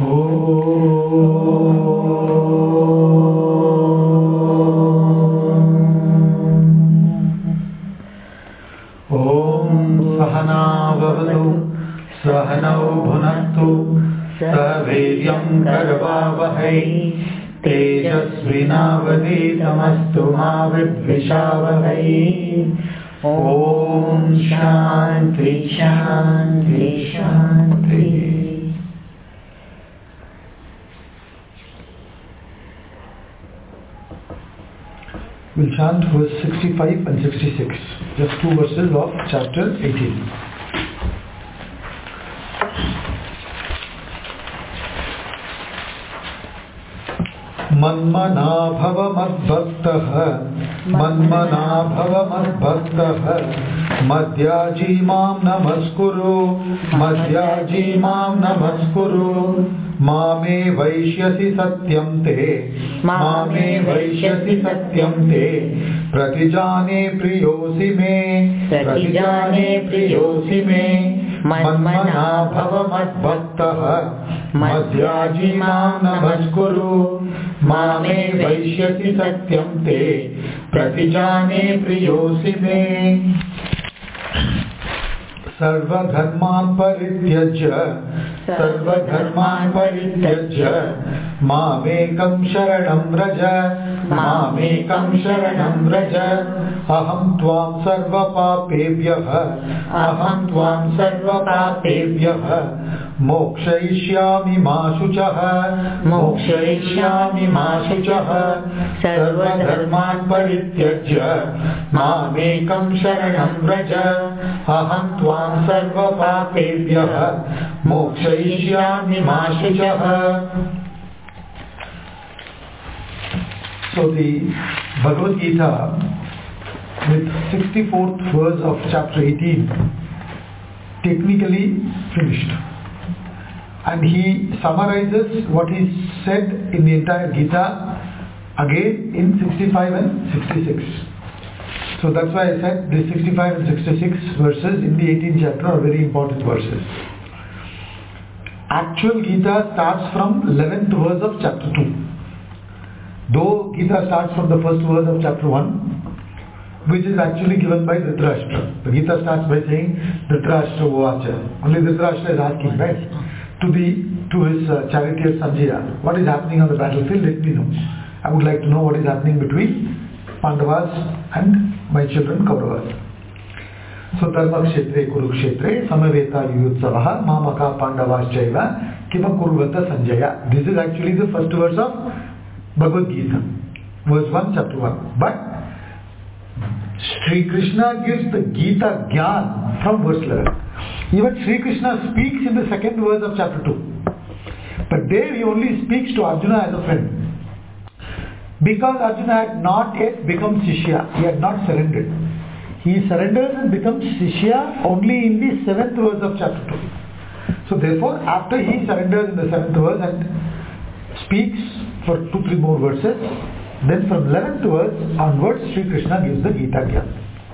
सहनौ भुनक्तु सह वीर्यं करवावहै तेजस्विनावधीतमस्तु मा विद्विषावहै। ओम शांति शांति शांति। We'll chant verse 65 and 66, just two verses of chapter 18. मन्मना भव मद्भक्तः मन्मना भव मद्भक्तः मद्याजी मां नमस्कुरु मद्याजी मां नमस्कुरु मामे वैष्यसि सत्यं ते मामे वैष्यसि सत्यं ते प्रतिजाने प्रियोऽसि मे प्रतिजाने प्रियोऽसि मे मन्मना भव मद्भक्तः मद्याजी मां नमस्कुरु मामे वैष्यसि सत्यं ते प्रतिजाने प्रियोऽसि मे। सर्वधर्मान् परित्यज्य सर्वधर्मान् परित्यज्य मामेकं शरणं व्रज मामेकं शरणं व्रज अहं त्वां सर्वपापेभ्यः अहं त्वां सर्वपापेभ्यः मोक्षयिष्यामि मा शुचः मोक्षयिष्यामि मा शुचः सर्वधर्मान् परित्यज्य मामेकं शरणं व्रज अहं त्वां सर्वपापेभ्यः मोक्षयिष्यामि मा शुचः। So the Bhagavad Gita with 64th verse of chapter 18 technically finished, and he summarizes what is said in the entire Gita again in 65 and 66. So that's why I said the 65 and 66 verses in the 18th chapter are very important verses. Actual Gita starts from 11th verse of chapter 2. Though Gita starts from the first verse of chapter 1, which is actually given by Dhritarashtra. The Gita starts by saying Dhritarashtra Uvacha. Only Dhritarashtra is asking, right, to his charioteer Sanjaya, what is happening on the battlefield? Let me know. I would like to know what is happening between Pandavas and my children Kauravas. So Dharma Kshetre Kurukshetre Samaveta Yuyutsavaha Mamaka Pandavas Chaiva Kima Kurvata Sanjaya. This is actually the first verse of Bhagavad Gita, verse 1, chapter 1. But Sri Krishna gives the Gita Gyan from verse 11. Even Sri Krishna speaks in the second verse of chapter 2. But there he only speaks to Arjuna as a friend. Because Arjuna had not yet become Shishya, he had not surrendered. He surrenders and becomes Shishya only in the 7th verse of chapter 2. So therefore, after he surrenders in the 7th verse and speaks for 2-3 more verses, then from 11th verse onwards, Sri Krishna gives the Gita Gyan.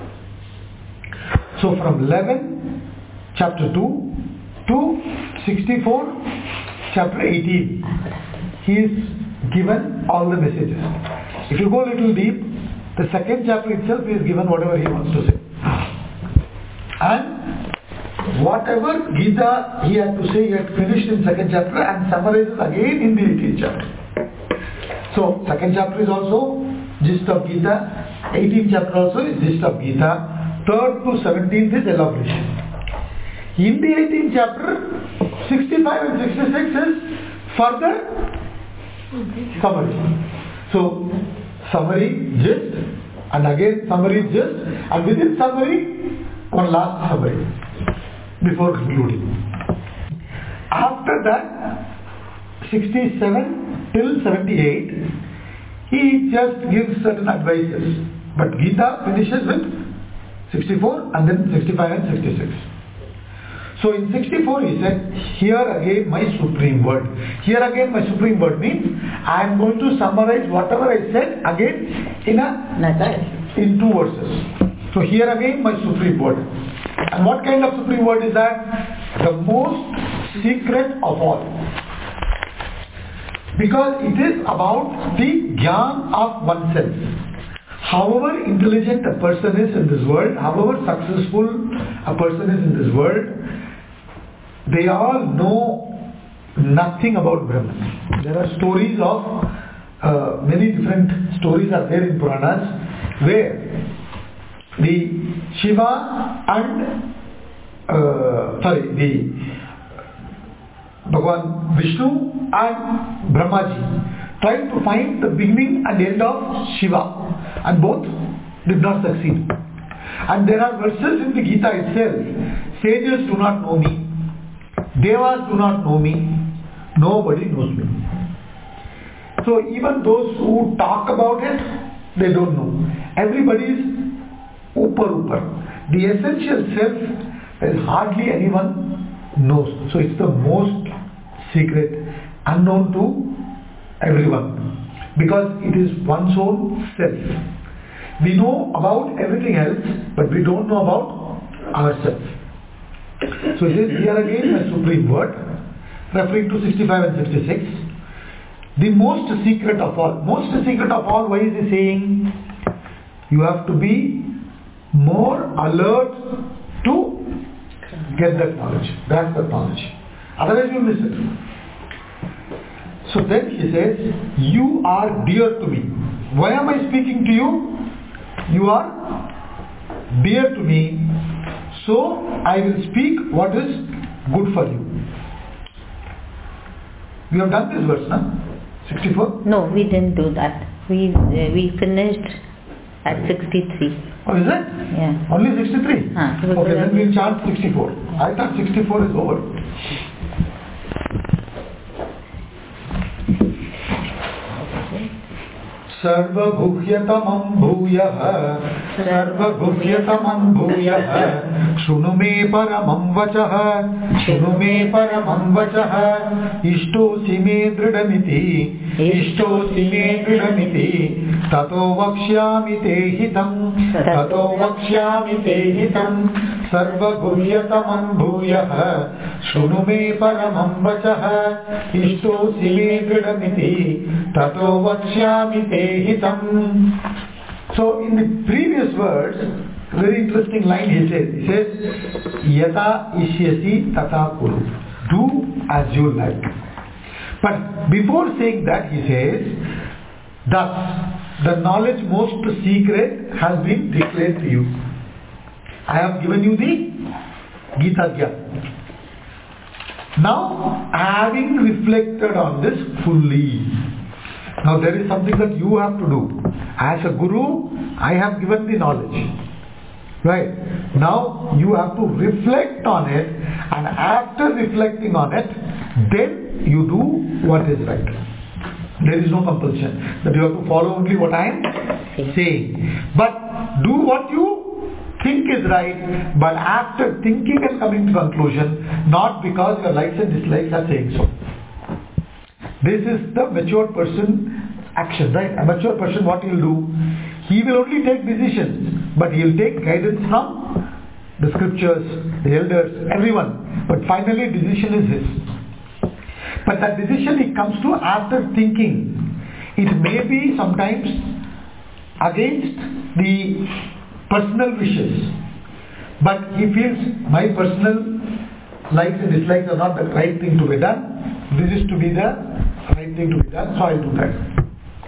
So from 11, chapter 2 to 64, chapter 18, he is given all the messages. If you go a little deep, the second chapter itself is given whatever he wants to say. And whatever Gita he had to say, he had finished in second chapter and summarizes again in the 18th chapter. So, second chapter is also gist of Gita, 18th chapter also is gist of Gita, 3rd to 17th is elaboration. In the 18th chapter, 65 and 66 is further summary. So, summary, gist, and again summary, gist, and within summary, one last summary before concluding. After that, 67 till 78, he just gives certain advices. But Gita finishes with 64 and then 65 and 66. So in 64 he said, here again my supreme word. Here again my supreme word means I am going to summarize whatever I said again in 2 verses. So here again my supreme word. And what kind of supreme word is that? The most secret of all. Because it is about the jnana of oneself. However intelligent a person is in this world, however successful a person is in this world, they all know nothing about Brahman. There are stories of many different stories are there in Puranas where the Shiva and the Bhagavan Vishnu and Brahmaji tried to find the beginning and end of Shiva, and both did not succeed. And there are verses in the Gita itself: sages do not know me, devas do not know me, nobody knows me. So even those who talk about it, they don't know. Everybody is upar. The essential self, there is hardly anyone knows. So it's the most secret, unknown to everyone, because it is one's own self. We know about everything else, but we don't know about ourselves. So it is here again a supreme word, referring to 65 and 66. The most secret of all. Most secret of all, why is he saying? You have to be more alert to get that knowledge, grasp that knowledge. Otherwise you miss it. So then he says, you are dear to me. Why am I speaking to you? You are dear to me, so I will speak what is good for you. We have done this verse, now 64? No, we didn't do that. We finished at 63. Oh, is it? Yeah. Only 63? Okay, then we'll chant 64. I thought 64 is over. सर्वगुह्यतमं भूयः सर्वगुह्यतमं भूयः शृणु मे परमं वचः शृणु मे परमं वचः इष्टोऽसि मे दृढमिति इष्टोऽसि मे दृढमिति ततो वक्ष्यामि ते हितं ततो वक्ष्यामि ते हितं सर्वगुह्यतमं भूयः शृणु मे परमं वचः इष्टोऽसि मे दृढमिति ततो वक्ष्यामि ते hitam. So in the previous words, very interesting line he says, yata ishyasi tata kuru. Do as you like. But before saying that he says, thus the knowledge most secret has been declared to you. I have given you the Gita Gyan. Now, having reflected on this fully, now there is something that you have to do. As a guru, I have given the knowledge. Right? Now you have to reflect on it, and after reflecting on it, then you do what is right. There is no compulsion that you have to follow only what I am saying. But do what you think is right, but after thinking and coming to conclusion, not because your likes and dislikes are saying so. This is the mature person action, right? A mature person, what he will do? He will only take decisions, but he will take guidance from the scriptures, the elders, everyone. But finally decision is his. But that decision he comes to after thinking. It may be sometimes against the personal wishes, but he feels my personal likes and dislikes are not the right thing to be done. This is to be the right thing to be done, so I'll do that.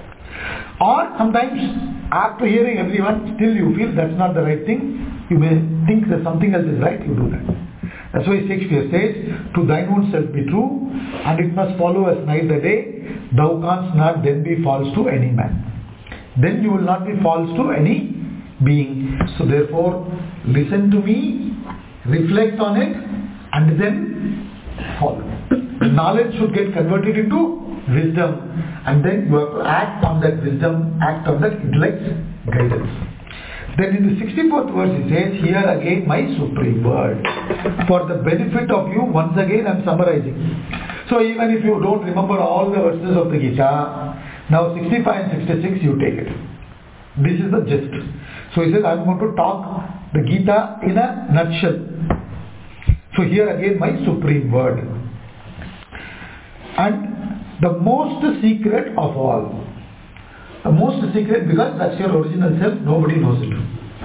Or sometimes after hearing everyone, still you feel that's not the right thing. You may think that something else is right, you do that. That's why Shakespeare says, to thine own self be true, and it must follow as night the day, thou canst not then be false to any man. Then you will not be false to any being. So therefore, listen to me, reflect on it, and then follow. The knowledge should get converted into wisdom, and then you have to act on that wisdom, act on that intellect's guidance. Then in the 64th verse he says, here again my supreme word. For the benefit of you, once again I am summarizing. So even if you don't remember all the verses of the Gita, now 65 and 66 you take it. This is the gist. So he says, I am going to talk the Gita in a nutshell. So here again my supreme word. And the most secret of all. The most secret because that's your original self, nobody knows it.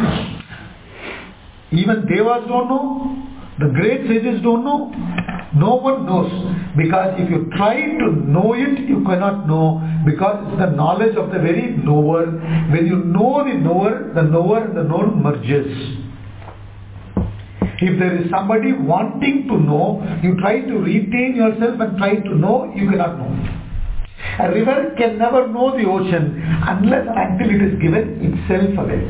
Even Devas don't know, the great sages don't know, no one knows. Because if you try to know it, you cannot know, because it's the knowledge of the very knower. When you know the knower and the known merges. If there is somebody wanting to know, you try to retain yourself and try to know, you cannot know. A river can never know the ocean unless and until it is given itself away.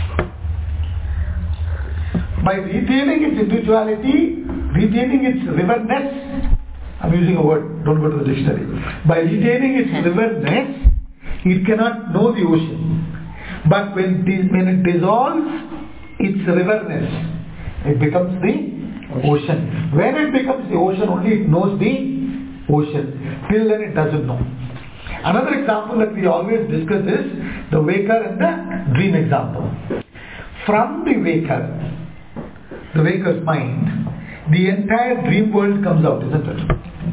By retaining its individuality, retaining its riverness, I'm using a word, don't go to the dictionary. By retaining its riverness, it cannot know the ocean. But when it dissolves its riverness, it becomes the ocean. When it becomes the ocean, only it knows the ocean. Till then it doesn't know. Another example that we always discuss is the waker and the dream example. From the waker's mind, the entire dream world comes out, isn't it?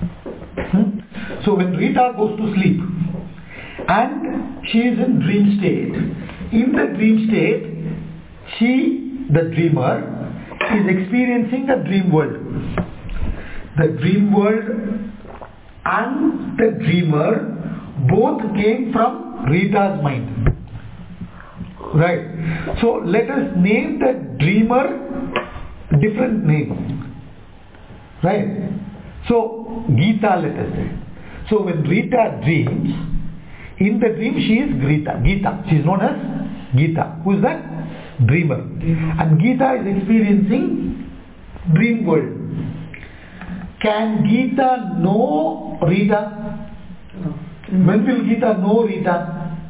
So when Rita goes to sleep and she is in dream state, in the dream state, she, the dreamer, is experiencing a dream world. The dream world and the dreamer both came from Rita's mind. Right. So let us name the dreamer different name. Right. So Geeta, let us say. So when Rita dreams, in the dream she is Geeta. She is known as Geeta. Who is that? Dreamer. And Geeta is experiencing dream world. Can Geeta know Rita? No. When will Geeta know Rita?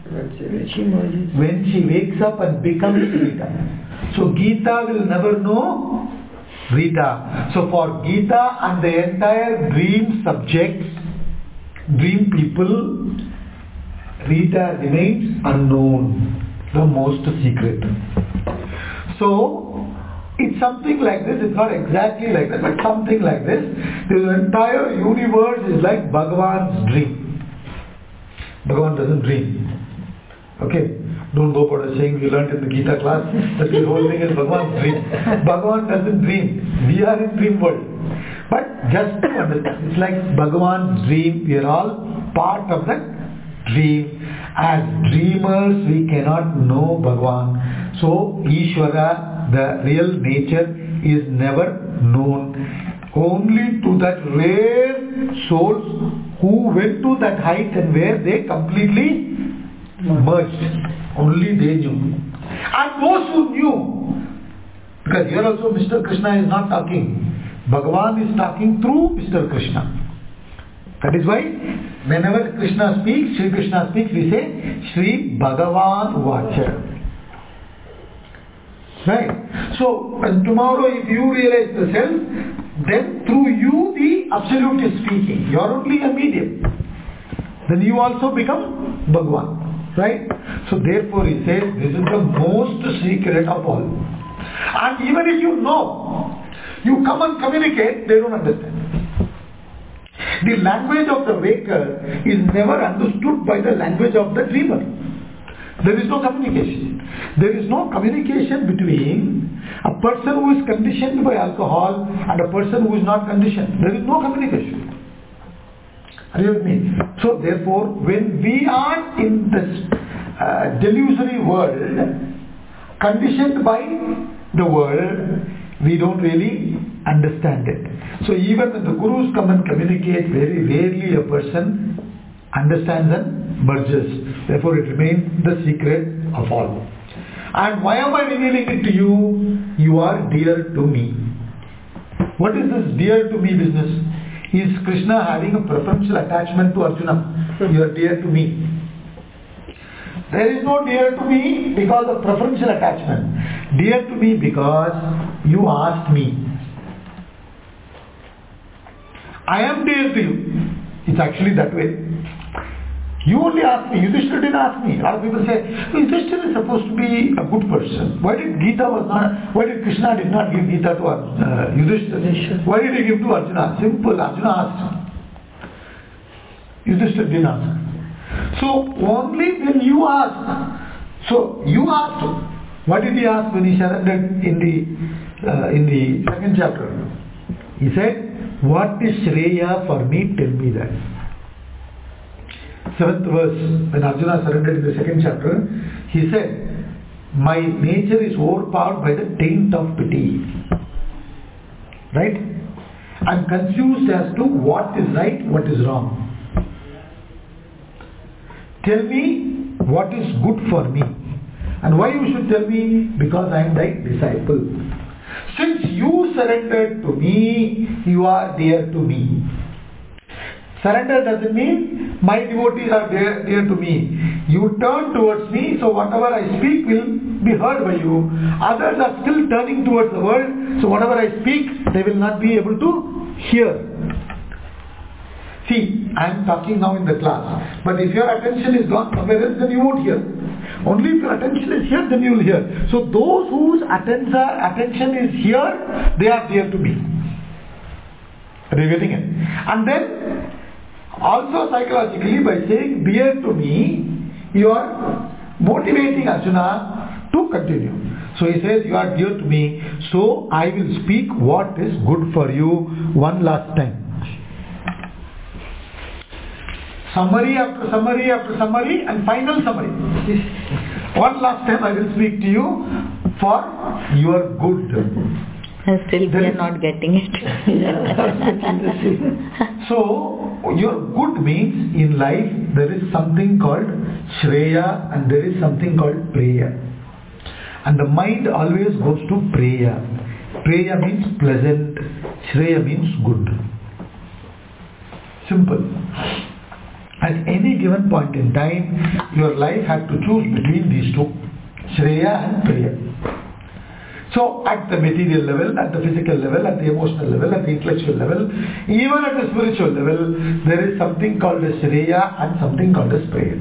When she wakes up and becomes Rita. So Geeta will never know Rita. So for Geeta and the entire dream subjects, dream people, Rita remains unknown, the most secret. So it's something like this. It's not exactly like that, but something like this. The entire universe is like Bhagavan's dream. Bhagavan doesn't dream. Okay? Don't go for saying we learned in the Gita class that the whole thing is Bhagavan's dream. Bhagavan doesn't dream. We are in dream world. But just to understand, it's like Bhagavan's dream. We are all part of that dream. As dreamers, we cannot know Bhagavan. So, Ishvara, the real nature, is never known. Only to that rare souls who went to that height and where they completely merged. Only they knew. And those who knew, because here also Mr. Krishna is not talking. Bhagavan is talking through Mr. Krishna. That is why whenever Krishna speaks, Sri Krishna speaks, we say Sri Bhagavan Vacha. Right? So, and tomorrow if you realize the self, then through you the Absolute is speaking. You are only a medium. Then you also become Bhagavan. Right? So therefore he says this is the most secret of all. And even if you know, you come and communicate, they don't understand. The language of the waker is never understood by the language of the dreamer. There is no communication. There is no communication between a person who is conditioned by alcohol and a person who is not conditioned. There is no communication. Are you with me? So therefore, when we are in this delusory world, conditioned by the world, we don't really understand it. So even when the Gurus come and communicate, very rarely a person understands and merges. Therefore it remains the secret of all. And why am I revealing it to you? You are dear to me. What is this dear to me business? Is Krishna having a preferential attachment to Arjuna? You are dear to me. There is no dear to me because of preferential attachment. Dear to me because you asked me. I am dear to you. It's actually that way. You only asked me. Yudhishthira didn't ask me. A lot of people say, Yudhishthira is supposed to be a good person. Why did Krishna did not give Gita to Yudhishthira? Why did he give to Arjuna? Simple. Arjuna asked. Yudhishthira didn't ask. So only when you ask. So you asked. What did he ask when he surrendered in the second chapter? He said, "What is Shreya for me? Tell me that." 7th verse, when Arjuna surrendered in the second chapter, he said, "My nature is overpowered by the taint of pity." Right? I'm confused as to what is right, what is wrong. Tell me what is good for me. And why you should tell me? Because I am thy disciple. Since you surrendered to me, you are dear to me. Surrender doesn't mean my devotees are dear to me. You turn towards me, so whatever I speak will be heard by you. Others are still turning towards the world, so whatever I speak, they will not be able to hear. See, I am talking now in the class, but if your attention is gone somewhere else, then you won't hear. Only if your attention is here, then you will hear. So those whose attention is here, they are dear to me. Are you getting it? And then, also psychologically, by saying dear to me, you are motivating Arjuna to continue. So he says, you are dear to me, so I will speak what is good for you one last time. Summary after summary after summary and final summary. One last time I will speak to you for your good. And still we are not getting it. So, your good means in life there is something called Shreya and there is something called Preya. And the mind always goes to Preya. Preya means pleasant, Shreya means good. Simple. At any given point in time, your life has to choose between these two, Shreya and Preya. So, at the material level, at the physical level, at the emotional level, at the intellectual level, even at the spiritual level, there is something called as Shreya and something called as Preya.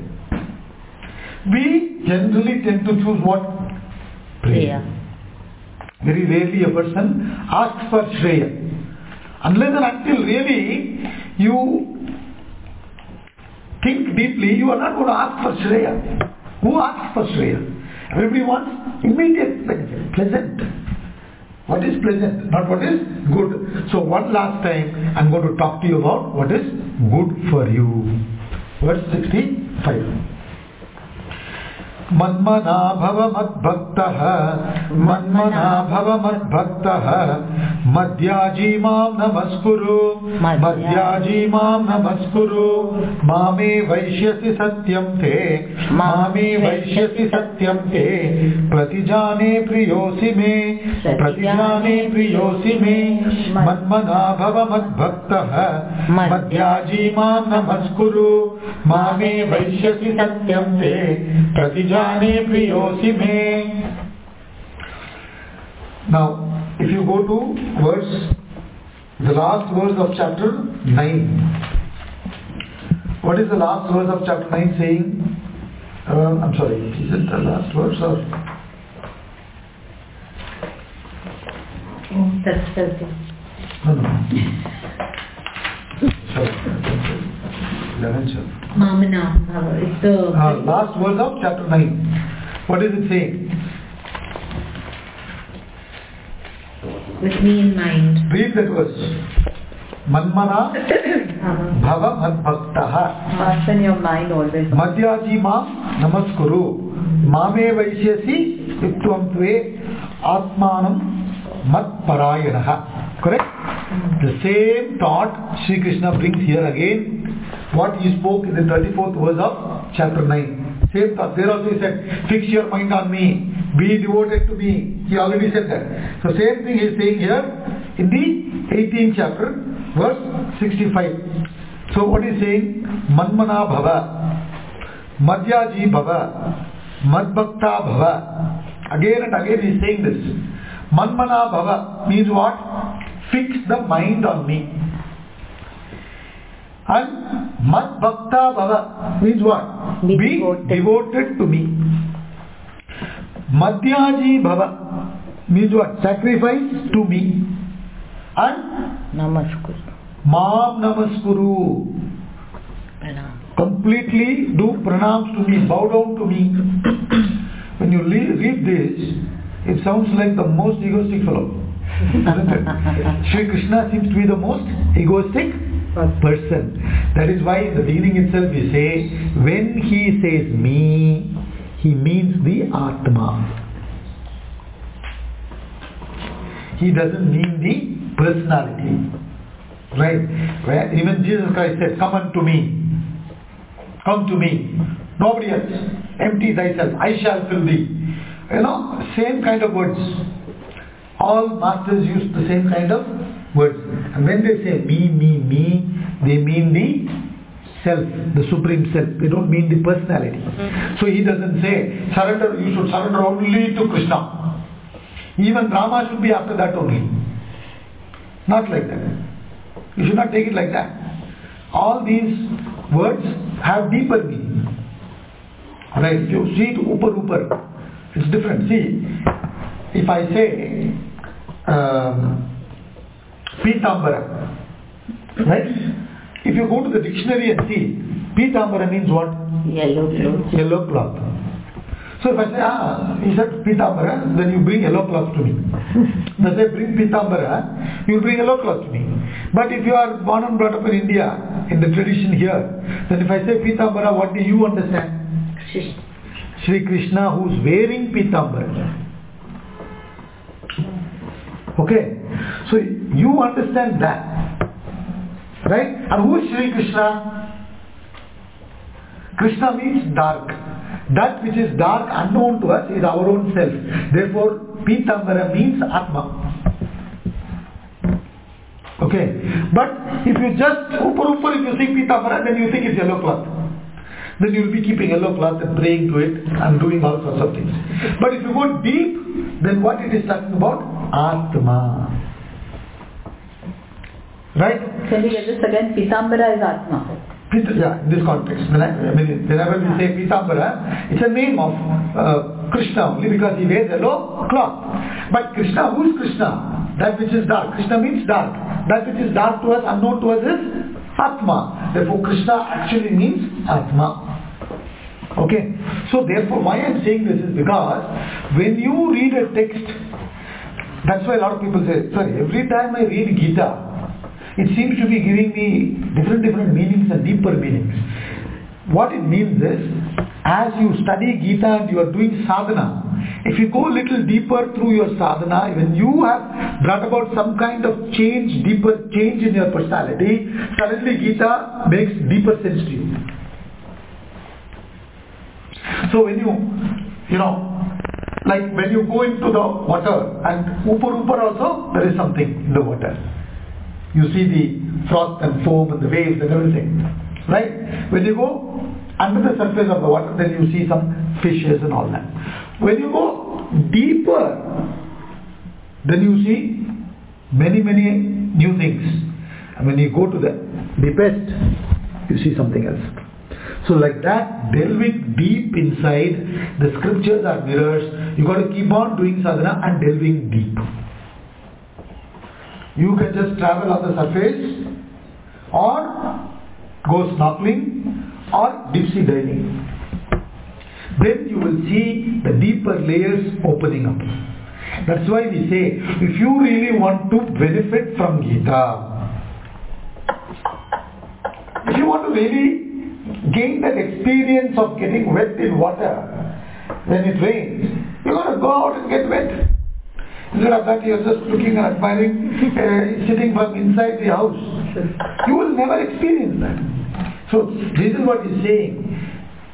We generally tend to choose what? Preya. Very rarely a person asks for Shreya. Unless and until really you think deeply, you are not going to ask for Shreya. Who asks for Shreya? Everybody wants immediate benefit, pleasant. What is pleasant? Not what is good. So one last time, I am going to talk to you about what is good for you. Verse 65. Manmana bhava madbhaktaha, Manmana bhava madbhaktaha, Madhyaji mam namaskuru, Madhyaji mam namaskuru, Mame vaishyasi satyam te, Mame vaishyasi satyam te, Pratijane priyosi me, Pratijane priyosi me, Manmana bhava madbhaktaha, Madhyaji mam namaskuru, Mame vaishyasi satyam te, Pratijane priyosi me. Now, if you go to the last verse of chapter 9. What is the last verse of chapter 9 saying? I'm sorry, is it the last verse or? Oh, that's Thursday. No. Sorry. 11, sir. Mamana, it's the last verse of chapter 9. What is it saying? With me in mind. Read that verse. Manmana bhava madbhaktaha. Fasten your mind always. Madhyaji mam namaskuru. Mame vaishyasi yuktam tve atmanam madparayanaha. Correct? The same thought Sri Krishna brings here again. What he spoke in the 34th verse of chapter 9. Same thought. There also he said, fix your mind on me. Be devoted to me. He already said that. So same thing he is saying here in the 18th chapter, verse 65. So what he is saying? Manmana bhava, Madhyaji bhava, Madbhakta bhava. Again and again he is saying this. Manmana bhava means what? Fix the mind on me. And Madbhakta bhava means what? Be devoted to me. Madhyaji bhava means what? Sacrifice to me. And Namaskuru. Mam namaskuru. Completely do pranams to me, bow down to me. When you read this, it sounds like the most egoistic fellow, isn't it? Sri Krishna seems to be the most egoistic person. That is why in the beginning itself we say, when he says me, he means the Atma. He doesn't mean the personality. Right? Where even Jesus Christ said, come unto me. Come to me. Nobody else. Empty thyself. I shall fill thee. Same kind of words. All masters use the same kind of words. And when they say me, they mean the self, the supreme self. They don't mean the personality. So he doesn't say, surrender, you should surrender only to Krishna. Even Rama should be after that only. Not like that. You should not take it like that. All these words have deeper meaning. Right? If you see it upar, it's different. See, if I say Pitambara, right? If you go to the dictionary and see, Pitambara means what? Yellow cloth. Yellow cloth. So if I say, he said Pitambara, then you bring yellow cloth to me. If I say bring Pitambara, you bring yellow cloth to me. But if you are born and brought up in India, in the tradition here, then if I say Pitambara, what do you understand? Sri Krishna who is wearing Pitambara. Okay? So you understand that. Right? And who is Sri Krishna? Krishna means dark. That which is dark, unknown to us, is our own self. Therefore, Pitambara means Atma. Okay. But if you just, if you see Pitambara, then you think it's yellow cloth. Then you will be keeping yellow cloth and praying to it and doing all sorts of things. But if you go deep, then what it is talking about? Atma. Right? Can we get this again? Pitambara is Atma. Yeah, in this context. Whenever we say Pitambara, it's a name of Krishna only because he wears yellow cloth. But Krishna, who is Krishna? That which is dark. Krishna means dark. That which is dark to us, unknown to us is Atma. Therefore, Krishna actually means Atma. Okay? So therefore, why I am saying this is because when you read a text, that's why a lot of people say, sorry, every time I read Gita, it seems to be giving me different meanings and deeper meanings. What it means is, as you study Gita and you are doing sadhana, if you go a little deeper through your sadhana, when you have brought about some kind of change, deeper change in your personality, suddenly Gita makes deeper sense to you. So when you like when you go into the water, and upar also there is something in the water. You see the froth and foam and the waves and everything. Right? When you go under the surface of the water, then you see some fishes and all that. When you go deeper, then you see many new things. And when you go to the deepest, you see something else. So like that, delving deep inside, the scriptures are mirrors. You got to keep on doing sadhana and delving deep. You can just travel on the surface, or go snorkeling, or deep sea diving. Then you will see the deeper layers opening up. That's why we say, if you really want to benefit from Gita, if you want to really gain that experience of getting wet in water when it rains, you got to go out and get wet. Instead of that, you're just looking and admiring, sitting from inside the house. You will never experience that. So this is what he's saying.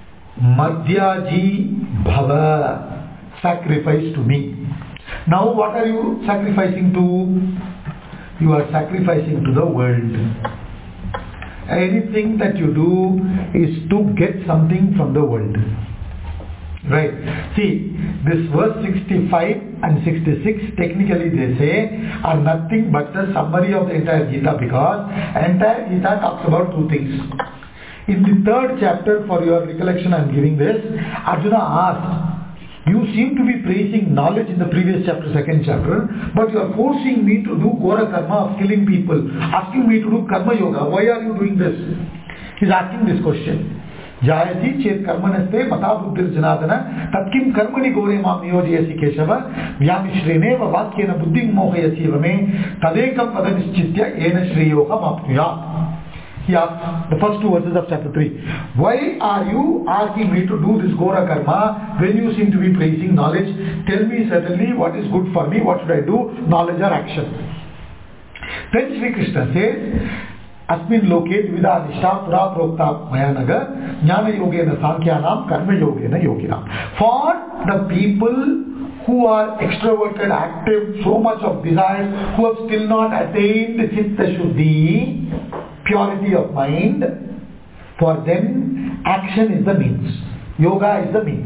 Madhyaji Bhava, sacrifice to me. Now what are you sacrificing to? You are sacrificing to the world. Anything that you do is to get something from the world. Right. See, this verse 65 and 66, technically they say, are nothing but the summary of the entire Gita, because entire Gita talks about two things. In the third chapter, for your recollection I am giving this, Arjuna asked, you seem to be praising knowledge in the previous chapter, second chapter, but you are forcing me to do Ghora Karma of killing people, asking me to do Karma Yoga. Why are you doing this? He's asking this question. Jayati chet karmanaste mata buddhir janadana tatkim karmani gore mam niyojayasi keshava vyamishrene va vakyena buddhim mohayasi vame tadekam vadanischitya ena shriyoham apnuyat. He asks the first two verses of chapter 3. Why are you asking me to do this Gora Karma when you seem to be praising knowledge? Tell me certainly what is good for me, what should I do, knowledge or action? Then Sri Krishna says, Asmin loke dvida nishta pura prokta mayanaga jnana yogena sankhyanam karma yogena yoginam. For the people who are extroverted, active, so much of desires, who have still not attained chitta shuddhi, purity of mind, for them action is the means. Yoga is the means.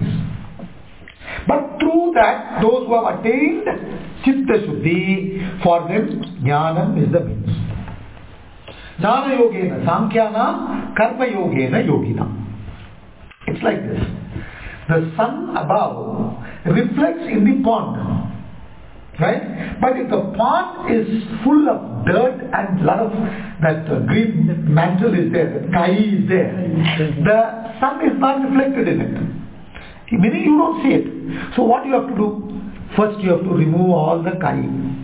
But through that, those who have attained chitta shuddhi, for them jnanam is the means. Jnana yogena sankhyanam karma yogena yoginam. It's like this. The sun above reflects in the pond, right? But if the pond is full of dirt and lot of that green mantle is there, the kai is there, the sun is not reflected in it. Meaning you don't see it. So what you have to do? First you have to remove all the kai.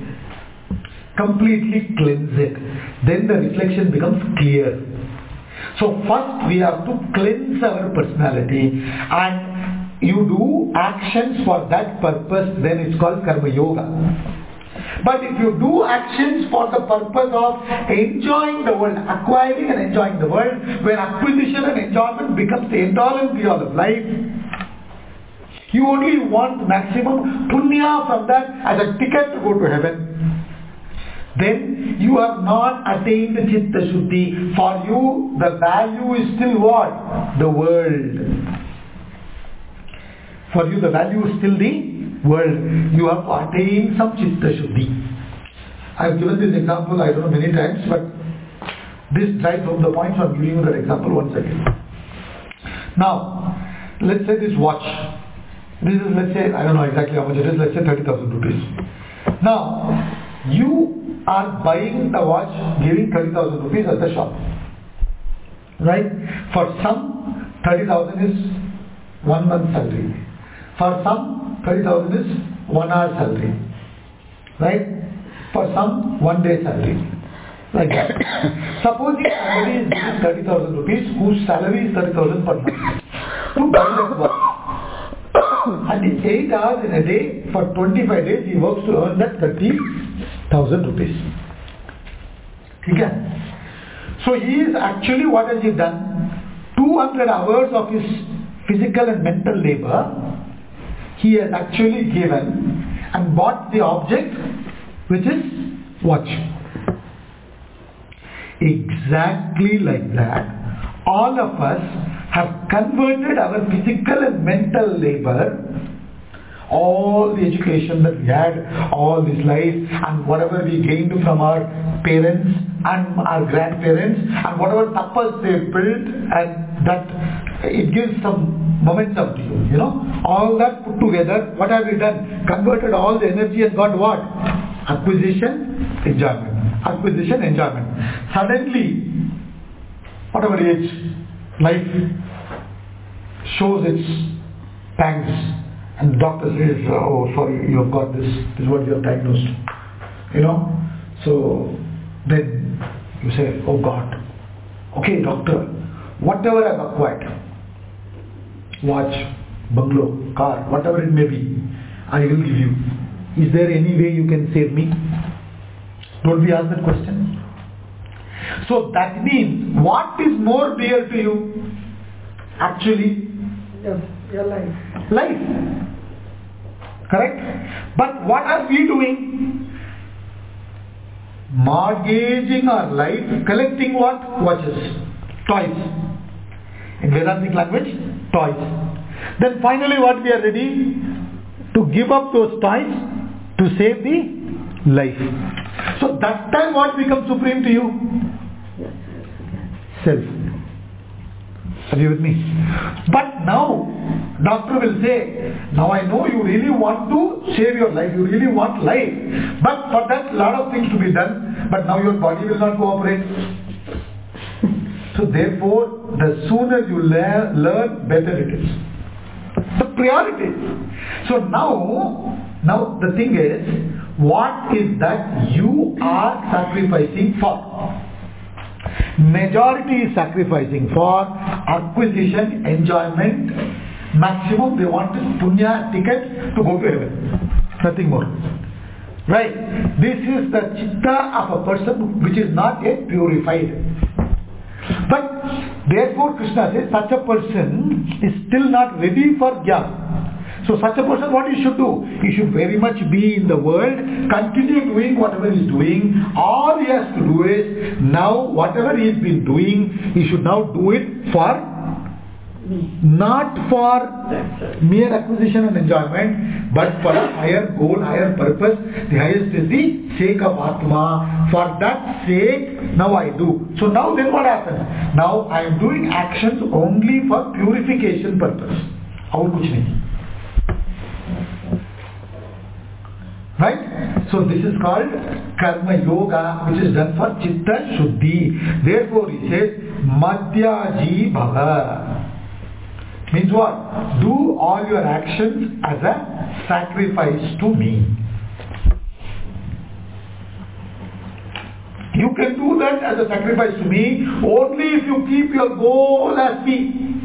Completely cleanse it. Then the reflection becomes clear. So first we have to cleanse our personality, and you do actions for that purpose, then it's called karma yoga. But if you do actions for the purpose of enjoying the world, acquiring and enjoying the world, when acquisition and enjoyment becomes the end all and be all of life, you only want maximum punya from that as a ticket to go to heaven, then you have not attained the chitta shuddhi. For you, the value is still what? The world. For you, the value is still the world. You have to attain some chitta shuddhi. I have given this example, I don't know, many times, but this drives home the point, so I am giving you that example once again. Now, let's say this watch. This is, let's say, I don't know exactly how much it is, let's say 30,000 rupees. Now, you are buying the watch, giving 30,000 rupees at the shop. Right? For some, 30,000 is 1 month salary. For some, 30,000 is 1 hour salary. Right? For some, 1 day salary. Like that. Supposing somebody is giving 30,000 rupees, whose salary is 30,000 per month, to buy that watch. And in 8 hours in a day, for 25 days, he works to earn that 30,000 rupees. Okay? So he is actually, what has he done? 200 hours of his physical and mental labor, he has actually given and bought the object, which is watch. Exactly like that, all of us have converted our physical and mental labor, all the education that we had, all this life, and whatever we gained from our parents and our grandparents, and whatever tapas they built, and that it gives some momentum to you, you know. All that put together, what have we done? Converted all the energy and got what? Acquisition, enjoyment. Acquisition, enjoyment. Suddenly, whatever age, life shows its pangs, and the doctor says, oh sorry, you have got this is what you have diagnosed, you know. So then you say, oh God, okay doctor, whatever I have acquired, watch, bungalow, car, whatever it may be, I will give you. Is there any way you can save me? Don't we ask that question? So that means, what is more dear to you? Actually, your life. Life. Correct? But what are we doing? Mortgaging our life, collecting what? Watches, toys. In Vedantic language, toys. Then finally what we are ready? To give up those toys to save the life. So that time what becomes supreme to you? Self. Are you with me? But now, doctor will say, now I know you really want to save your life, you really want life, but for that lot of things to be done, but now your body will not cooperate. So therefore, the sooner you learn, better it is. The priority. So now the thing is, what is that you are sacrificing for? Majority is sacrificing for acquisition, enjoyment, maximum they want is punya ticket to go to heaven. Nothing more. Right? This is the chitta of a person which is not yet purified. But therefore Krishna says such a person is still not ready for jnana. So such a person, what he should do? He should very much be in the world, continue doing whatever he is doing. All he has to do is, now whatever he has been doing, he should now do it for, not for mere acquisition and enjoyment, but for a higher goal, higher purpose. The highest is the sake of Atma. For that sake, now I do. So now then what happens? Now I am doing actions only for purification purpose. Aur kuch nahi. Right? So this is called Karma Yoga, which is done for Chitta Shuddhi. Therefore he says, Madhyaji Bhava. Means what? Do all your actions as a sacrifice to me. You can do that as a sacrifice to me only if you keep your goal as me.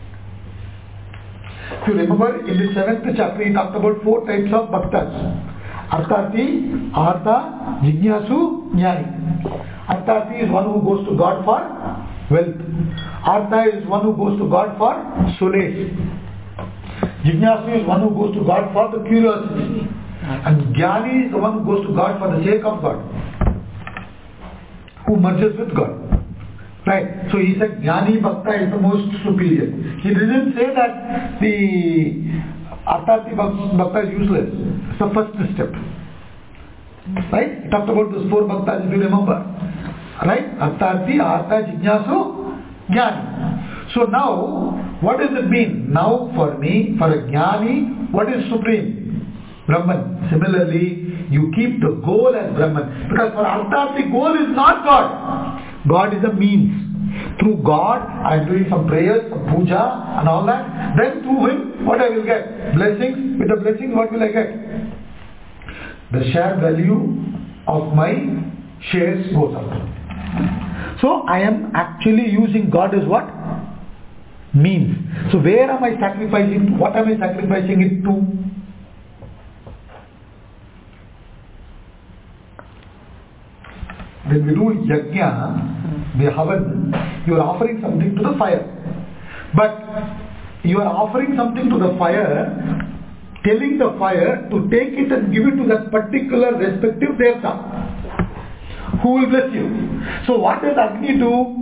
If you remember, in the 7th chapter he talked about 4 types of bhaktas. Arthati, Artha, Jignasu, Jnani. Arthati is one who goes to God for wealth. Artha is one who goes to God for solace. Jignasu is one who goes to God for the curiosity. And Jnani is the one who goes to God for the sake of God. Who merges with God. Right? So he said Jnani Bhakta is the most superior. He didn't say that the Arthati Bhakta is useless. It's the first step. Right? He talked about those 4 Bhaktas if you remember. Right? Arthati, Artha, Jignasu, Jnani. So now, what does it mean? Now for me, for a Jnani, what is supreme? Brahman. Similarly, you keep the goal as Brahman. Because for Arthati, goal is not God. God is a means. Through God, I am doing some prayers, some puja and all that. Then through Him, what I will get? Blessings. With the blessings, what will I get? The share value of my shares goes up. So I am actually using God as what? Means. So where am I sacrificing? What am I sacrificing it to? When we do yajna, the havan, you are offering something to the fire. But you are offering something to the fire, telling the fire to take it and give it to that particular respective devta, who will bless you. So what does Agni do?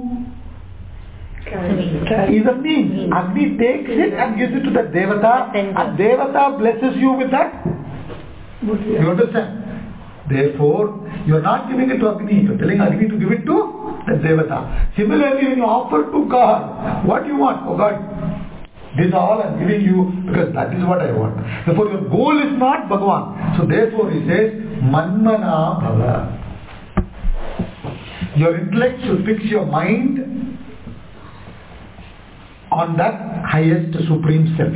Is a means. Agni takes it and gives it to the devata, and devata blesses you with that. You understand? Therefore, you are not giving it to Agni, you are telling Agni to give it to the devata. Similarly, when you offer to God, what do you want? Oh God, this all I am giving you because that is what I want. Therefore, your goal is not Bhagavan. So therefore, he says, Manmana Bhava. Your intellect should fix your mind on that highest supreme self.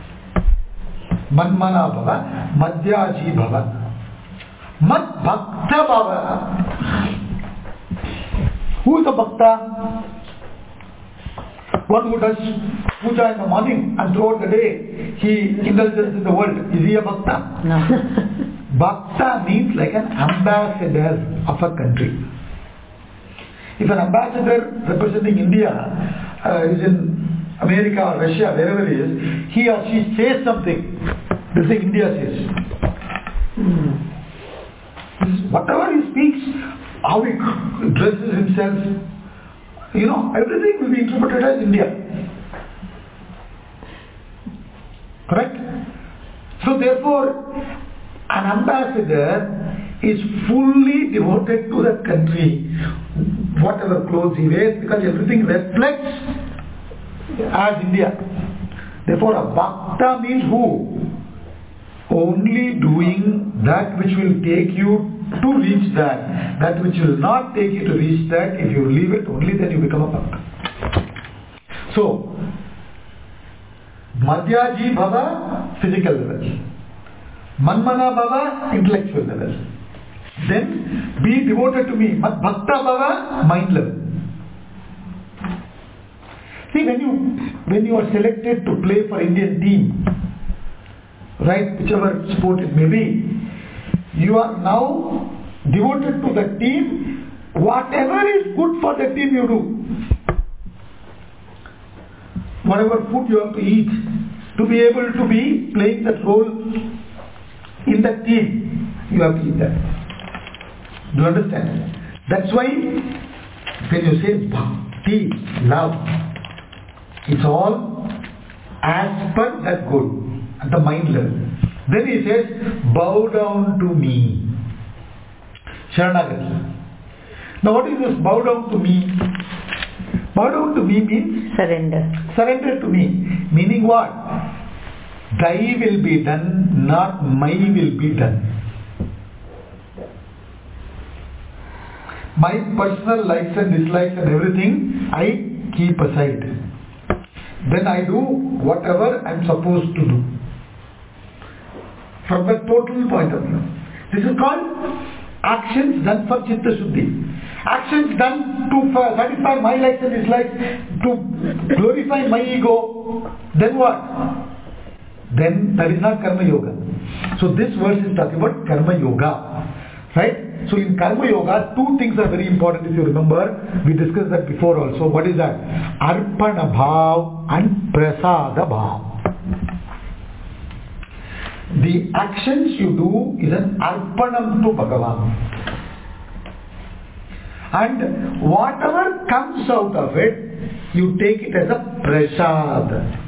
Manmana Bhava, Madhyaji Bhava. Mad Bhakta Bhava. Who is a Bhakta? One who does puja in the morning and throughout the day he indulges in the world. Is he a Bhakta? No. Bhakta means like an ambassador of a country. If an ambassador representing India is in America or Russia, wherever he is, he or she says something. They say India says. Whatever he speaks, how he dresses himself, everything will be interpreted as India. Correct? So therefore, an ambassador is fully devoted to the country. Whatever clothes he wears, because everything reflects as India. Therefore, a Bhakta means who? Only doing that which will take you to reach that. That which will not take you to reach that, if you leave it, only then you become a Bhakta. So, Madhyaji Bhava, physical level. Manmana Bhava, intellectual level. Then be devoted to me. Mad Bhakta Bhava, mind level. See, when you are selected to play for Indian team, right, whichever sport it may be, you are now devoted to the team. Whatever is good for the team you do. Whatever food you have to eat to be able to be playing that role in the team, you have to eat that. Do you understand? That's why when you say bhakti, love, it's all as per that good at the mind level. Then he says, bow down to me. Sharanagati. Now what is this bow down to me? Bow down to me means surrender. Surrender to me. Meaning what? Thy will be done, not my will be done. My personal likes and dislikes and everything I keep aside. Then I do whatever I am supposed to do. From the total point of view. This is called actions done for Chitta Shuddhi. Actions done to satisfy my likes and dislikes, to glorify my ego. Then what? Then that is not Karma Yoga. So this verse is talking about Karma Yoga. Right? So in Karma Yoga, two things are very important if you remember. We discussed that before also. What is that? Arpana Bhav and Prasada Bhav. The actions you do is an Arpanam to Bhagavan. And whatever comes out of it, you take it as a Prasad.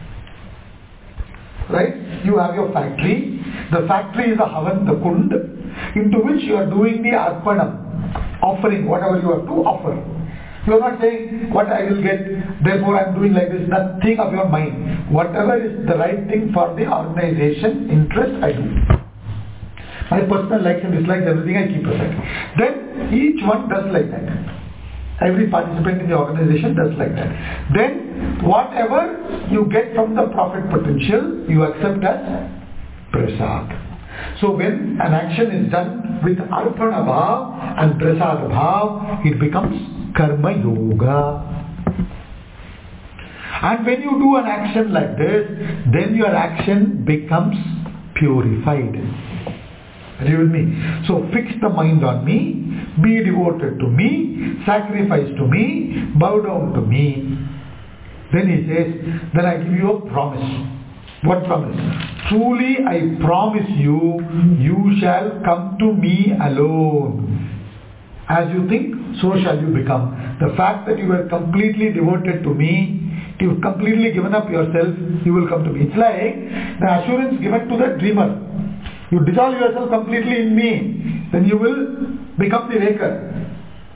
Right? You have your factory. The factory is a Havan, the Kund, into which you are doing the Arpanam, offering whatever you have to offer. You are not saying what I will get, therefore I am doing like this, nothing of your mind. Whatever is the right thing for the organization, interest, I do. My personal likes and dislikes, everything I keep aside. Then each one does like that. Every participant in the organization does like that. Then whatever you get from the profit potential, you accept as Prasad. So when an action is done with Arpana Bhav and Prasad Bhav, it becomes Karma Yoga. And when you do an action like this, then your action becomes purified. Are you with me? So fix the mind on me, be devoted to me, sacrifice to me, bow down to me. Then he says, then I give you a promise. What promise? Truly I promise you, you shall come to me alone. As you think, so shall you become. The fact that you are completely devoted to me, you've completely given up yourself, you will come to me. It's like the assurance given to the dreamer. You dissolve yourself completely in me, then you will become the waker.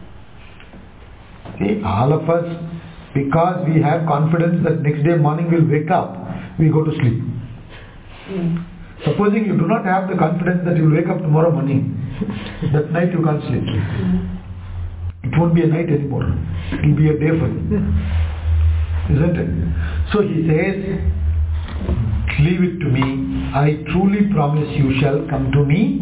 See, all of us, because we have confidence that next day morning we'll wake up, we go to sleep. Supposing you do not have the confidence that you will wake up tomorrow morning, that night you can't sleep. It won't be a night anymore. It will be a day for you. Isn't it? So he says, leave it to me. I truly promise you shall come to me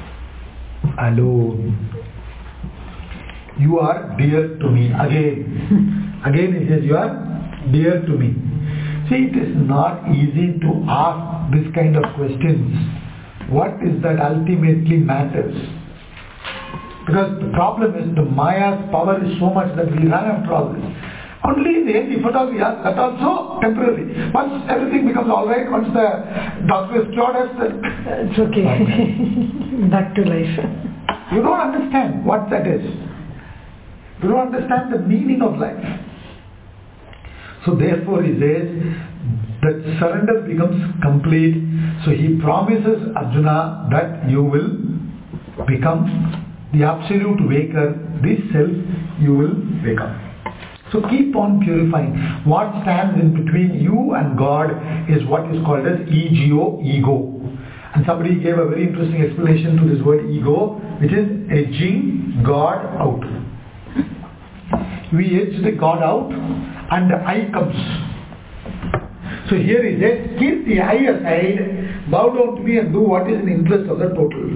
alone. You are dear to me. Again he says, you are dear to me. See, it is not easy to ask this kind of questions. What is that ultimately matters? Because the problem is the Maya's power is so much that we run after all this. Only in the end, if at all we ask, that also temporarily. Once everything becomes alright, once the doctor has cured us, it's okay. Back to life. You don't understand what that is. You don't understand the meaning of life. So therefore he says that surrender becomes complete. So he promises Arjuna that you will become the absolute waker, this self you will wake up. So keep on purifying. What stands in between you and God is what is called as ego, ego. And somebody gave a very interesting explanation to this word ego, which is edging God out. We edge the God out and the I comes. So here he says, keep the I aside, bow down to me and do what is in the interest of the total.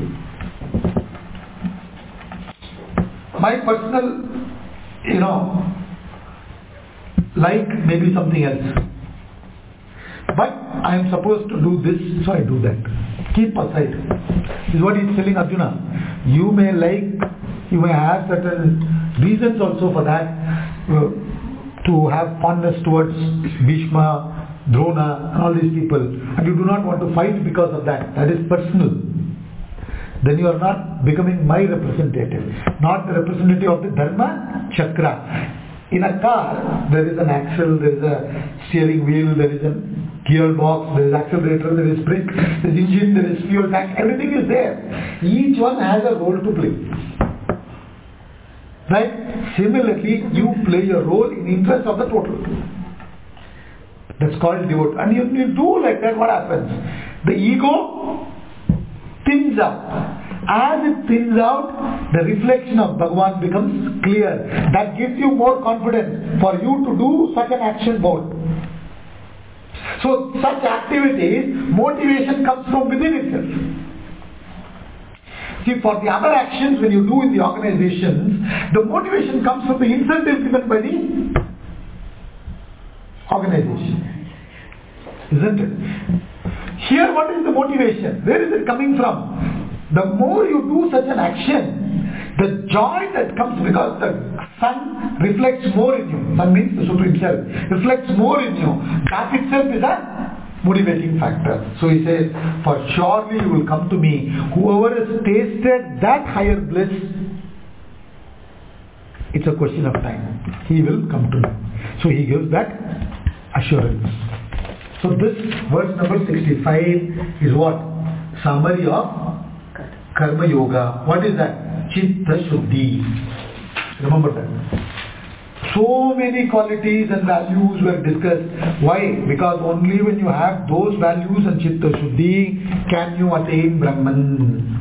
My personal, like maybe something else. But I am supposed to do this, so I do that. Keep aside. This is what he is telling Arjuna. You may have certain reasons also for that, to have fondness towards Bhishma, Drona, and all these people, and you do not want to fight because of that. That is personal. Then you are not becoming my representative, not the representative of the Dharma Chakra. In a car, there is an axle, there is a steering wheel, there is a gearbox, there is accelerator, there is brake, there is engine, there is fuel tank, everything is there. Each one has a role to play. Right? Similarly, you play a role in interest of the total. That's called devote. And if you do like that, what happens? The ego thins out. As it thins out, the reflection of Bhagavan becomes clear. That gives you more confidence for you to do such an action more. So such activities, motivation comes from within itself. See, for the other actions when you do in the organizations, the motivation comes from the incentive given by the organization. Isn't it? Here, what is the motivation? Where is it coming from? The more you do such an action, the joy that comes because the sun reflects more in you. Sun means the Sutra himself reflects more in you. That itself is a motivating factor. So he says, for surely you will come to me. Whoever has tasted that higher bliss, it's a question of time. He will come to me. So he gives that assurance. So this verse number 65 is what? Summary of Karma Yoga. What is that? Chitta Shuddhi. Remember that. So many qualities and values were discussed. Why? Because only when you have those values and Chitta Shuddhi can you attain Brahman.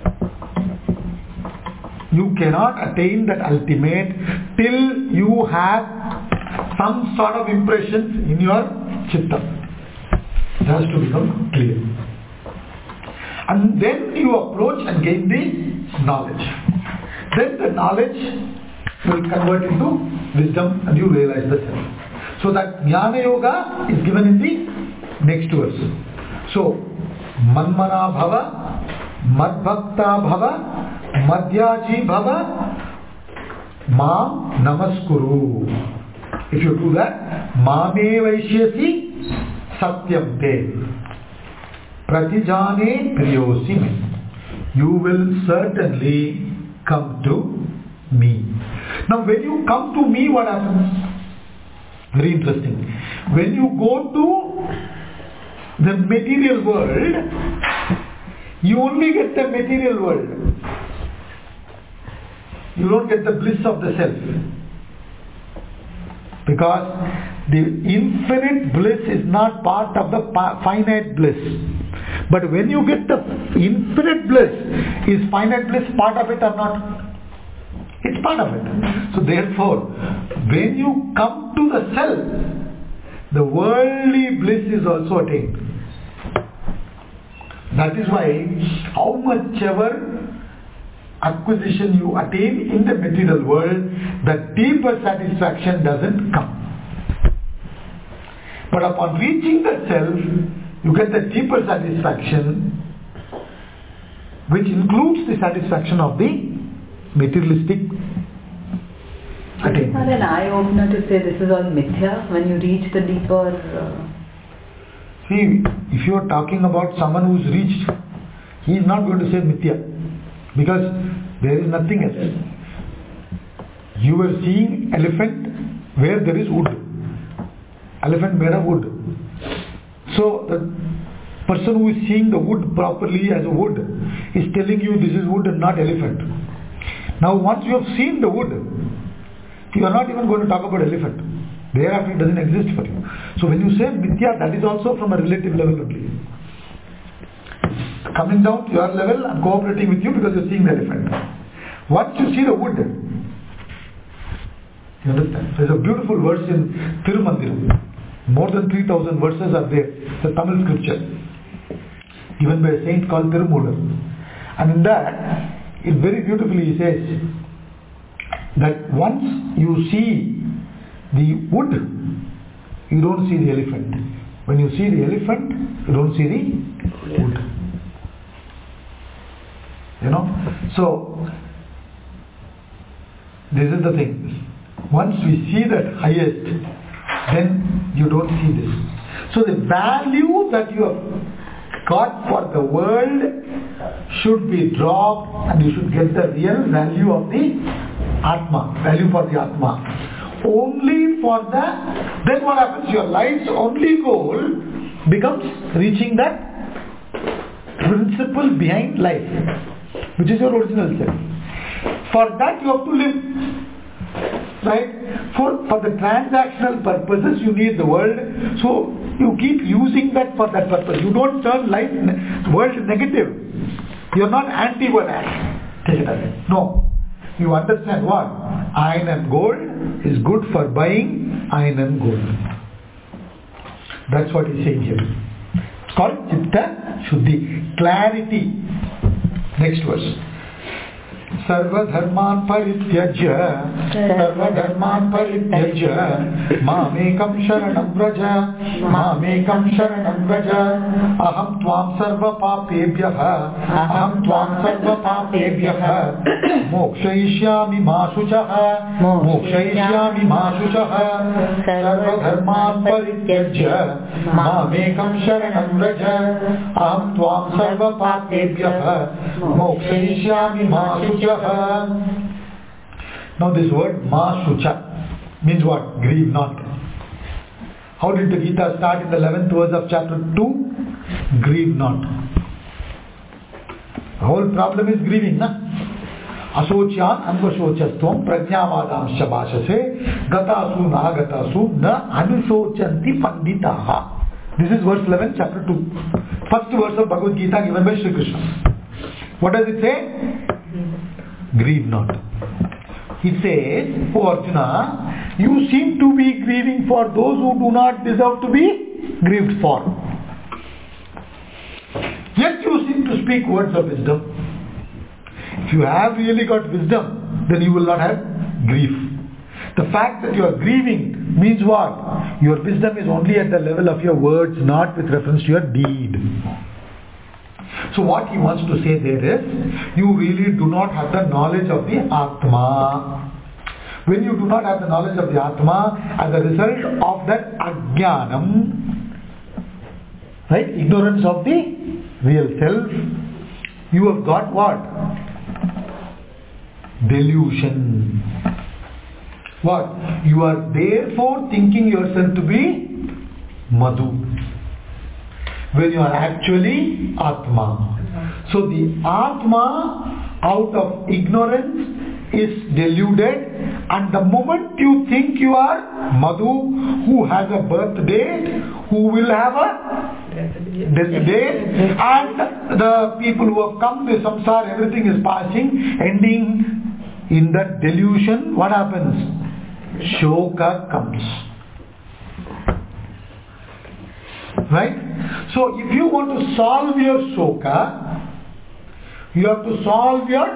You cannot attain that ultimate till you have some sort of impressions in your Chitta. It has to become clear. And then you approach and gain the knowledge. Then the knowledge will convert into wisdom and you realize the self. So that Jnana Yoga is given in the next verse. So, Manmana Bhava, Madbhakta Bhava, Madhyaji Bhava, Mam Namaskuru. If you do that, Mame Vaishyasi Satyam Te. Pratijane Priyosime. You will certainly come to me. Now when you come to me, what happens? Very interesting. When you go to the material world, you only get the material world. You don't get the bliss of the self. Because the infinite bliss is not part of the finite bliss. But when you get the infinite bliss, is finite bliss part of it or not? It's part of it. So therefore, when you come to the self, the worldly bliss is also attained. That is why, how much ever acquisition you attain in the material world, the deeper satisfaction doesn't come. But upon reaching the self, you get the deeper satisfaction, which includes the satisfaction of the materialistic attainment. Is that an eye-opener to say this is all mithya when you reach the deeper... See, if you are talking about someone who is reached, he is not going to say mithya, because there is nothing else. You are seeing elephant where there is wood. Elephant made of wood. So the person who is seeing the wood properly as a wood is telling you this is wood and not elephant. Now once you have seen the wood, you are not even going to talk about elephant. Thereafter it doesn't exist for you. So when you say mithya, that is also from a relative level only. Coming down to your level and cooperating with you because you are seeing the elephant. Once you see the wood, You understand? There's a beautiful verse in Tirumandiram. More than 3,000 verses are there. It's a Tamil scripture given by a saint called Tirumular. And in that, it very beautifully says that once you see the wood, you don't see the elephant. When you see the elephant, you don't see the wood. You know? So, this is the thing. Once we see that highest, then you don't see this. So the value that you have got for the world should be dropped, and you should get the real value of the Atma, value for the Atma. Only for the, then what happens? Your life's only goal becomes reaching that principle behind life, which is your original self. For that you have to live. Right? For the transactional purposes you need the world, so you keep using that for that purpose. You don't turn life, world negative. You are not anti-world. Take it away. No. You understand what? Iron and gold is good for buying iron and gold. That's what he's saying here. It's called Chitta Shuddhi. Clarity. Next verse. सर्वधर्मान् परित्यज्य मामेकं शरणं व्रज अहं त्वां सर्वपापेभ्यः मोक्षयिष्यामि मा शुचः सर्वधर्मान् परित्यज्य मामेकं शरणं व्रज अहं त्वां सर्वपापेभ्यः मोक्षयिष्यामि मा शुचः. Now this word ma shucha means what? Grieve not. How did the Gita start in the 11th verse of chapter 2? Grieve not. The whole problem is grieving, na? Asocyan anvashochastvam prajnavadamscha bhashase gatasu nagatasu na anusochanti panditaha. This is verse 11 chapter 2. First verse of Bhagavad Gita given by Sri Krishna. What does it say? Grieve not. He says, oh Arjuna, you seem to be grieving for those who do not deserve to be grieved for. Yet you seem to speak words of wisdom. If you have really got wisdom, then you will not have grief. The fact that you are grieving means what? Your wisdom is only at the level of your words, not with reference to your deed. So what he wants to say there is, you really do not have the knowledge of the Atma. When you do not have the knowledge of the Atma, as a result of that ajnanam, right, ignorance of the real self, you have got what? Delusion. What? You are therefore thinking yourself to be Madhu, when you are actually Atma. So the Atma, out of ignorance, is deluded, and the moment you think you are Madhu, who has a birth date, who will have a death date, and the people who have come, the samsara, everything is passing, ending in that delusion, what happens? Shoka comes. Right? So if you want to solve your shoka, you have to solve your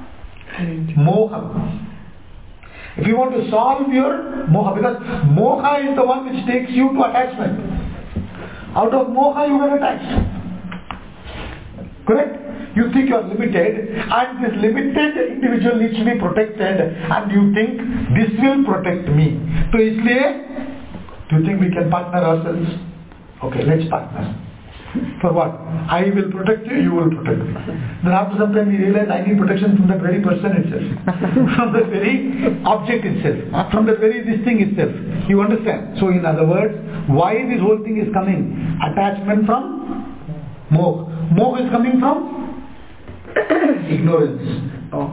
moha. If you want to solve your moha, because moha is the one which takes you to attachment. Out of moha you get attached. Correct? You think you are limited, and this limited individual needs to be protected, and you think this will protect me. So isliye, do you think we can partner ourselves? Okay, let's partner. For what? I will protect you, you will protect me. Then after some time we realize I need protection from that very person itself, from the very object itself, from the very this thing itself. You understand? So in other words, why this whole thing is coming? Attachment from moh. Moh is coming from ignorance.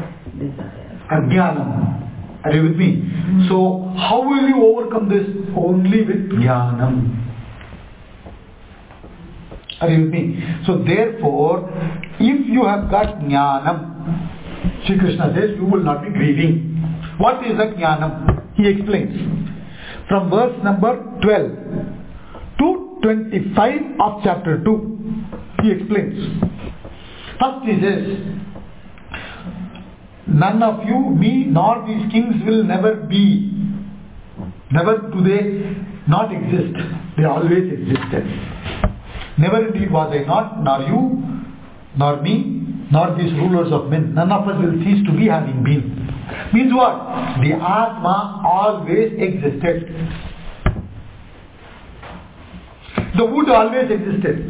Ajnanam. Are you with me? So how will you overcome this? Only with jnanam. Are you with me? So therefore, if you have got jnanam, Sri Krishna says you will not be grieving. What is that jnanam? He explains from verse number 12 to 25 of chapter 2. He explains. First he says, none of you, me, nor these kings will never be. Never do they not exist. They always existed. Never indeed was I not, nor you, nor me, nor these rulers of men. None of us will cease to be having been. Means what? The Atma always existed. The wood always existed.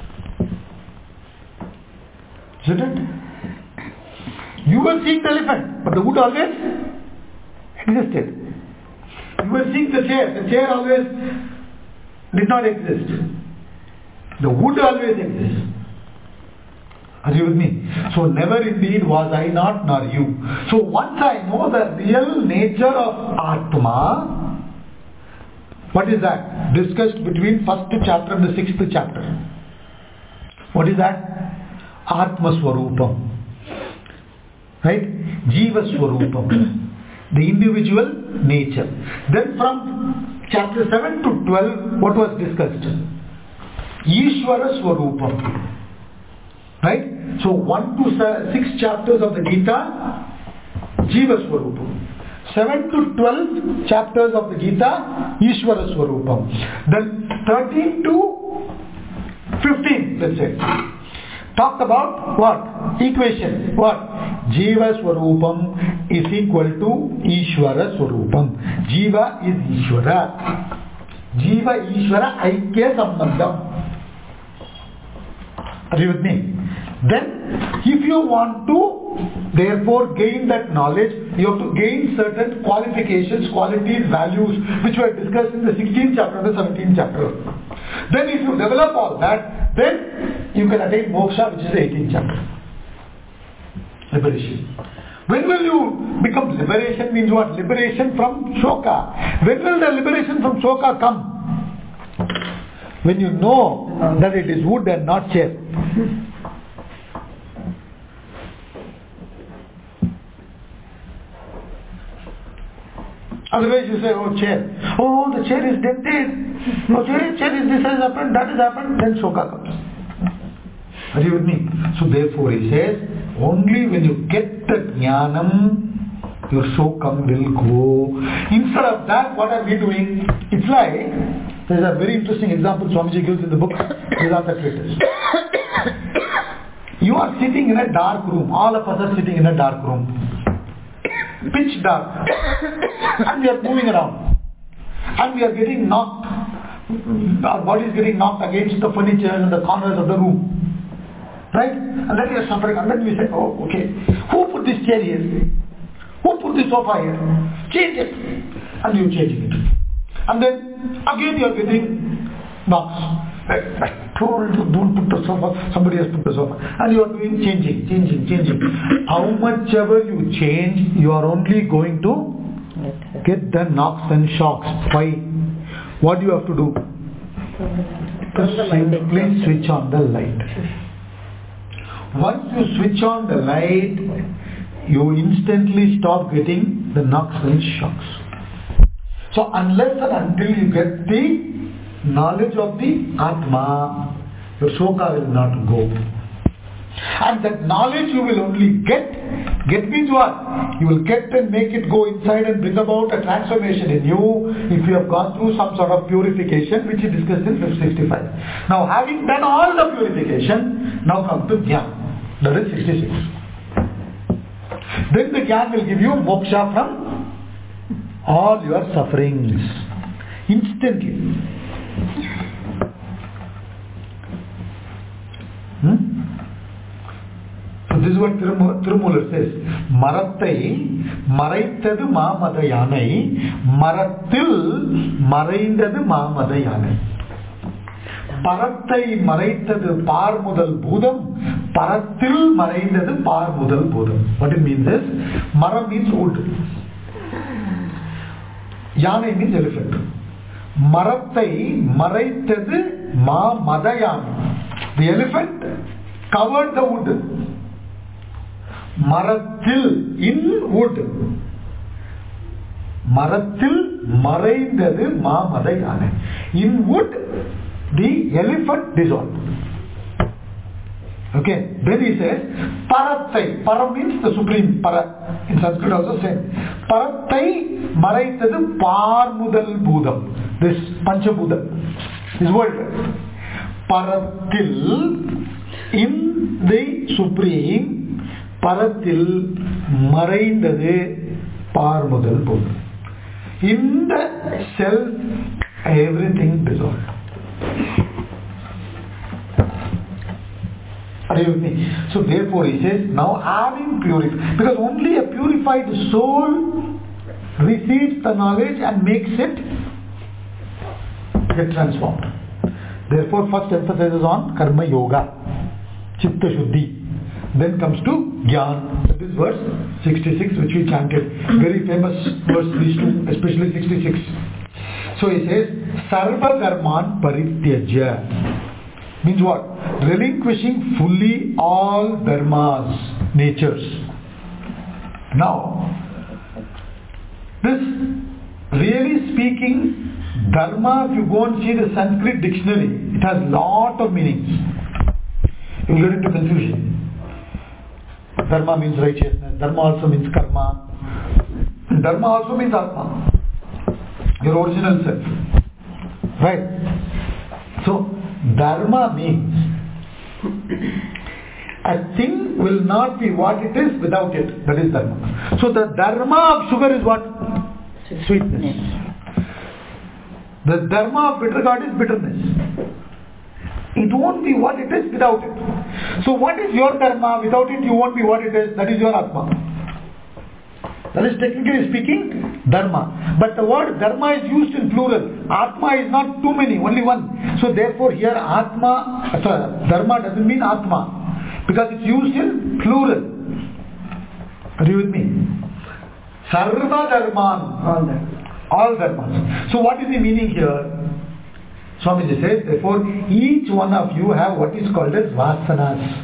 Isn't it? You were seeing the elephant, but the wood always existed. You were seeing the chair always did not exist. The wood always exists. Are you with me? So never indeed was I not, nor you. So once I know the real nature of Atma, what is that? Discussed between first chapter and the 6th chapter. What is that? Atma Swarupam. Right? Jiva Swarupam. The individual nature. Then from chapter 7 to 12, what was discussed? Ishvara Swarupam. Right? So 1 to 6 chapters of the Gita, Jiva Swarupam. 7 to 12 chapters of the Gita, Ishvara Swarupam. Then 13 to 15, let's say, talked about what? Equation. What? Jiva Swarupam is equal to Ishvara Swarupam. Jiva is Ishvara. Jiva Ishvara Aikya Sambandham. Are you with me? Then, if you want to therefore gain that knowledge, you have to gain certain qualifications, qualities, values, which were discussed in the 16th chapter and the 17th chapter. Then if you develop all that, then you can attain moksha, which is the 18th chapter. Liberation. When will you become liberation? Means what? Liberation from shoka. When will the liberation from shoka come? When you know that it is wood and not chair. Otherwise you say, oh chair. Oh, the chair is dented. No, chair is this has happened, that has happened. Then shoka comes. Are you with me? So therefore he says, only when you get the jnanam, your shokam will go. Instead of that, what are we doing? It's like, there's a very interesting example Swamiji gives in the book, Vedanta Treatise. You are sitting in a dark room. All of us are sitting in a dark room. Pitch dark. And we are moving around. And we are getting knocked. Our body is getting knocked against the furniture and the corners of the room. Right? And then we are suffering. And then we say, oh, okay. Who put this chair here? Who put this sofa here? Change it. And you changing it. And then again you are getting knocks. I told you, don't put the sofa. Somebody has put the sofa. And you are doing changing. How much ever you change, you are only going to get the knocks and shocks. Why? What do you have to do? To simply switch on the light. Once you switch on the light, you instantly stop getting the knocks and shocks. So unless and until you get the knowledge of the Atma, your shoka will not go. And that knowledge you will only get means what? You will get and make it go inside and bring about a transformation in you if you have gone through some sort of purification, which is discussed in 65. Now having done all the purification, now come to Jnana. That is 66. Then the Jnana will give you moksha from all your sufferings. Instantly. So this is what Tirumoolar says. Marattai maraitadu maamada yanai, maratil maraindadu maamada yanai. Parattai maraitadu par mudal bhudam, paratil maraindadu par mudal bhudam. What it means is, mara means wood. Yanai means elephant. Marattai maraitadu maamada yanai. The elephant covered the wood. Maratil, in wood. மரத்தில் மறைந்தது மாமத யானை. In wood, the elephant dissolved. Okay, then he says, Parathai. Para means the supreme. Para in Sanskrit also same. Parathai maraitadu Parmudal Bhudam. This Panchabhudam, this world. Parathil, in the supreme, Parathil maraindadu Parmudal Bhudam. In the self, everything dissolved. Are you with me? So therefore he says, now having purified, because only a purified soul receives the knowledge and makes it get transformed. Therefore first emphasizes on karma yoga, chitta shuddhi, then comes to Gyan. This verse 66 which we chanted, very famous verse, these two, especially 66. So he says, Sarva Karman Parityajya, means what? Relinquishing fully all dharmas, natures. Now, this really speaking, dharma, if you go and see the Sanskrit dictionary, it has lot of meanings. You will get into confusion. Dharma means righteousness, dharma also means karma, dharma also means atma, your original self. Right? So, dharma means a thing will not be what it is without it. That is dharma. So the dharma of sugar is what? Sweetness. The dharma of bitter gourd is bitterness. It won't be what it is without it. So what is your dharma? Without it you won't be what it is. That is your atma. That is technically speaking dharma. But the word dharma is used in plural. Atma is not too many, only one. So therefore here dharma doesn't mean atma, because it's used in plural. Are you with me? Sarva dharman. All dharmas. So what is the meaning here? Swamiji says, therefore each one of you have what is called as vasanas.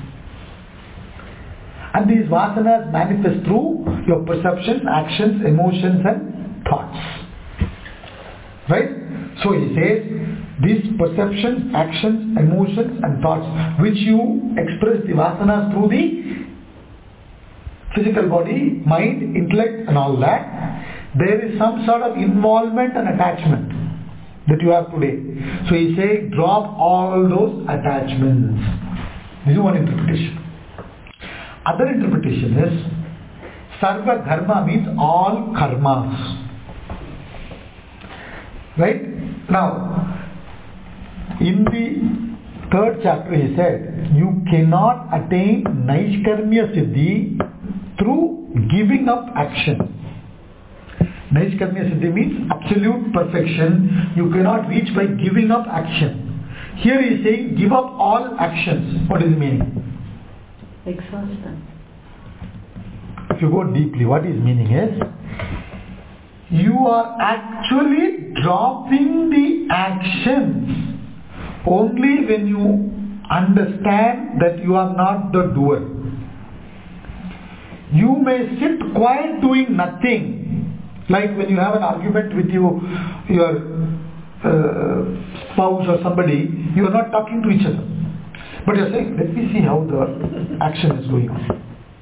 And these vasanas manifest through your perceptions, actions, emotions and thoughts. Right? So he says, these perceptions, actions, emotions and thoughts which you express the vasanas through the physical body, mind, intellect and all that, there is some sort of involvement and attachment that you have today. So he says, drop all those attachments. This is one interpretation. Other interpretation is, Sarva Dharma means all karmas. Right? Now, in the 3rd chapter he said, you cannot attain Naishkarmya Siddhi through giving up action. Naishkarmya Siddhi means absolute perfection. You cannot reach by giving up action. Here he is saying, give up all actions. What is the meaning? Exhaustion. If you go deeply, what his meaning is, you are actually dropping the actions only when you understand that you are not the doer. You may sit quiet doing nothing, like when you have an argument with your spouse or somebody, you are not talking to each other. But you are saying, let me see how the action is going on.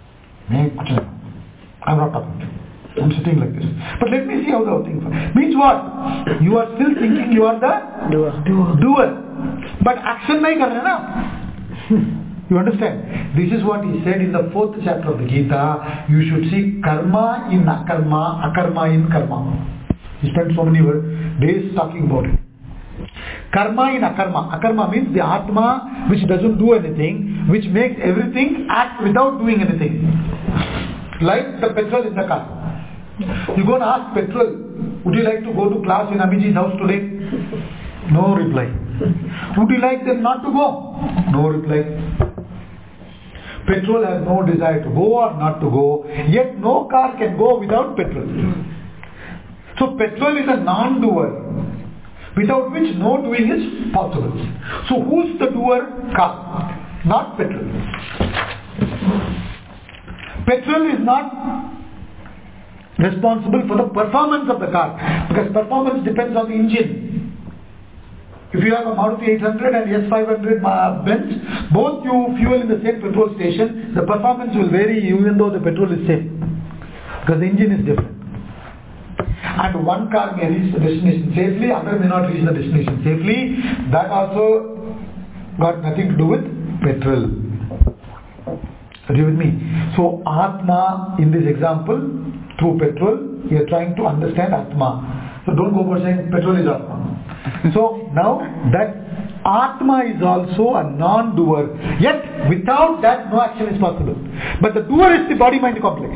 I am not talking to you. I am sitting like this. But let me see how the thing means what? You are still thinking you are the doer. But action nahi kar rahe na. You understand? This is what he said in the 4th chapter of the Gita. You should see karma in akarma, akarma in karma. He spent so many days talking about it. Karma in akarma. Akarma means the atma which doesn't do anything, which makes everything act without doing anything. Like the petrol in the car. You go and ask petrol, would you like to go to class in Amiji's house today? No reply. Would you like them not to go? No reply. Petrol has no desire to go or not to go, yet no car can go without petrol. So petrol is a non-doer, without which no doing is possible. So who's the doer? Car, not petrol. Petrol is not responsible for the performance of the car, because performance depends on the engine. If you have a Maruti 800 and S500 Benz, both you fuel in the same petrol station, the performance will vary even though the petrol is same, because the engine is different. And one car may reach the destination safely, other may not reach the destination safely. That also got nothing to do with petrol. Are you with me? So Atma, in this example, through petrol, we are trying to understand Atma. So don't go for saying petrol is Atma. So now that Atma is also a non-doer, yet without that no action is possible. But the doer is the body-mind complex.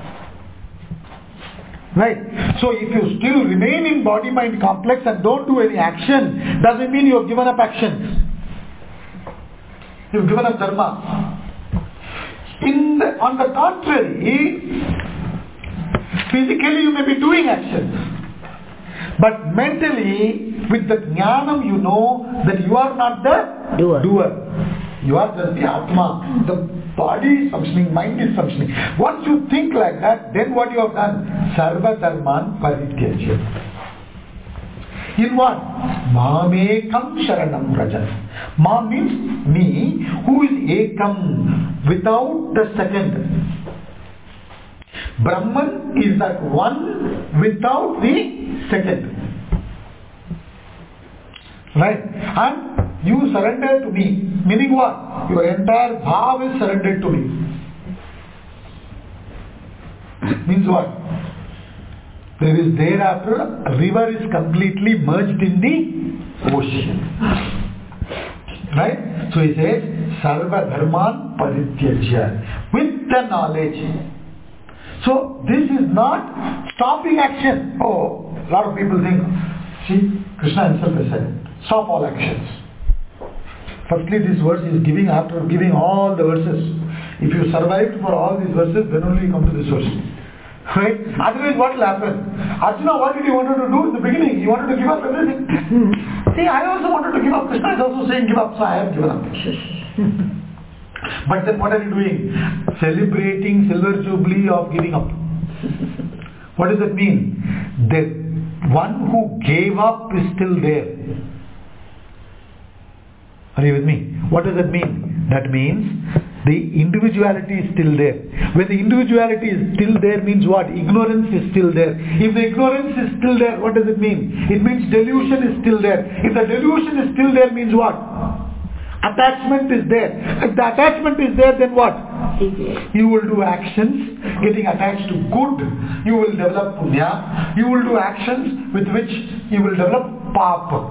Right? So if you still remain in body-mind complex and don't do any action, doesn't mean you have given up actions. You've given up dharma. On the contrary, physically you may be doing actions, but mentally, with the jnanam, you know that you are not the doer. You are just the Atma. The body is functioning, mind is functioning. Once you think like that, then what you have done? Sarva dharman parityajya. In what? Mamekam sharanam rajas. Ma means me, who is ekam, without the second. Brahman is that one without the second. Right? And you surrender to me. Meaning what? Your entire bhav is surrendered to me. Means what? There is thereafter, a river is completely merged in the ocean. Right? So he says, Sarva Dharman Parityajya. With the knowledge. So this is not stopping action. Oh, a lot of people think, see, Krishna himself has said, stop all actions. Firstly, this verse is giving, after giving all the verses. If you survived for all these verses, then only you come to this verse. Right? Otherwise, what will happen? Arjuna, what did he wanted to do in the beginning? He wanted to give up everything. See, I also wanted to give up. Krishna is also saying give up, so I have given up. But then what are you doing? Celebrating silver jubilee of giving up. What does that mean? The one who gave up is still there. Are you with me? What does that mean? That means the individuality is still there. When the individuality is still there means what? Ignorance is still there. If the ignorance is still there, what does it mean? It means delusion is still there. If the delusion is still there means what? Attachment is there. If the attachment is there, then what? You will do actions getting attached to good. You will develop punya. You will do actions with which you will develop papa.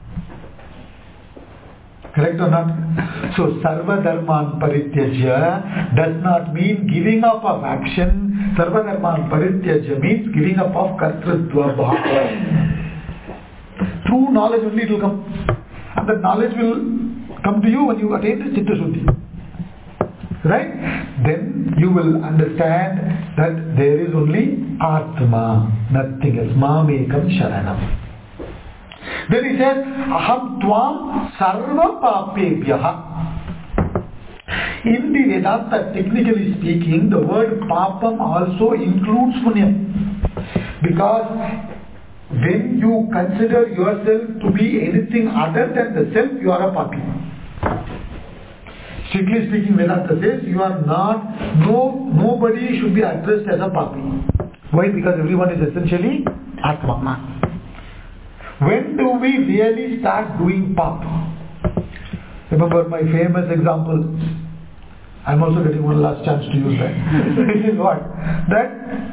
Correct or not? So Sarva Dharman Parityajya does not mean giving up of action. Sarva Dharman Parityajya means giving up of kartritva bhava. Through knowledge only it will come. And that knowledge will come to you when you attain the Chitta Shuddhi. Right? Then you will understand that there is only Atma, nothing else. Mamekam Sharanam. Then he says, Aham Tvam Sarva Papebhyaha. In the Vedanta, technically speaking, the word Papam also includes Punyam. Because when you consider yourself to be anything other than the self, you are a Papi. Strictly speaking, Vedanta says you are not, nobody should be addressed as a Papi. Why? Because everyone is essentially Atma. When do we really start doing pap? Remember my famous example. I'm also getting one last chance to use that. It is what? That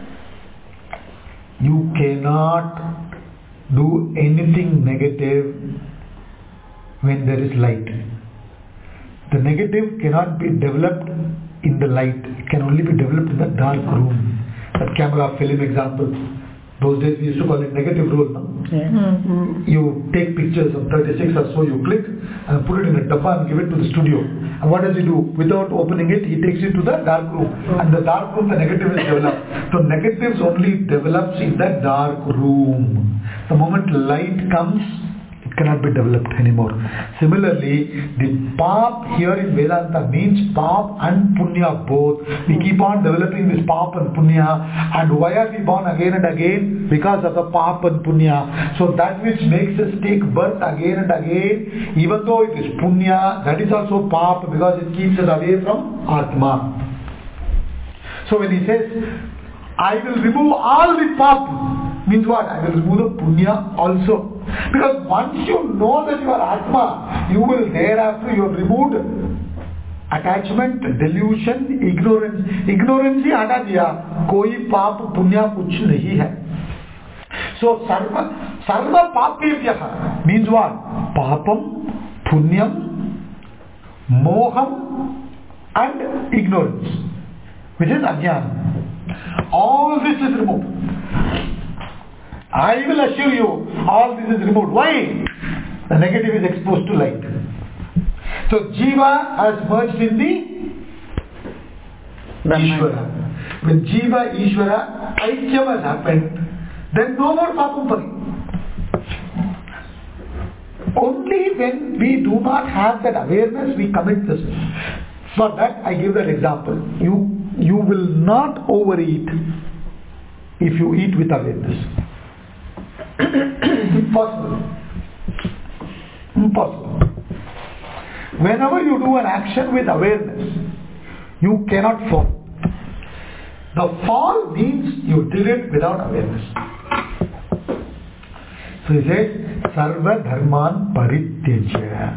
you cannot do anything negative when there is light. The negative cannot be developed in the light. It can only be developed in the dark room. That camera film example. Those days we used to call it negative rule. No? Yeah. Mm-hmm. You take pictures of 36 or so, you click and put it in a dabba and give it to the studio. And what does he do? Without opening it, he takes it to the dark room. And the dark room, the negative is developed. So negatives only develops in the dark room. The moment light comes, it it cannot be developed anymore. Similarly, the pap here in Vedanta means pap and punya both. We keep on developing this pap and punya, and why are we born again and again? Because of the pap and punya. So that which makes us take birth again and again, even though it is punya, that is also pap, because it keeps us away from Atma. So when he says, I will remove all the pap, means what? I will remove the punya also. Because once you know that you are Atma, you will thereafter, you have removed attachment, delusion, ignorance. Ignorance ही हटा दिया, कोई पाप पुण्य कुछ नहीं है. So sarva papebhyah means what? Papam, punyam, moham and ignorance, which is ajnana. All this is removed. I will assure you, all this is removed. Why? The negative is exposed to light. So Jiva has merged in the Ishvara. When Jiva, Ishvara, Aikyam has happened, then no more papam for you. Only when we do not have that awareness, we commit this. For that, I give that example. You will not overeat if you eat with awareness. Impossible. Impossible. Whenever you do an action with awareness, you cannot fall. The fall means you did it without awareness. So he says, Sarva Dharman Parityajya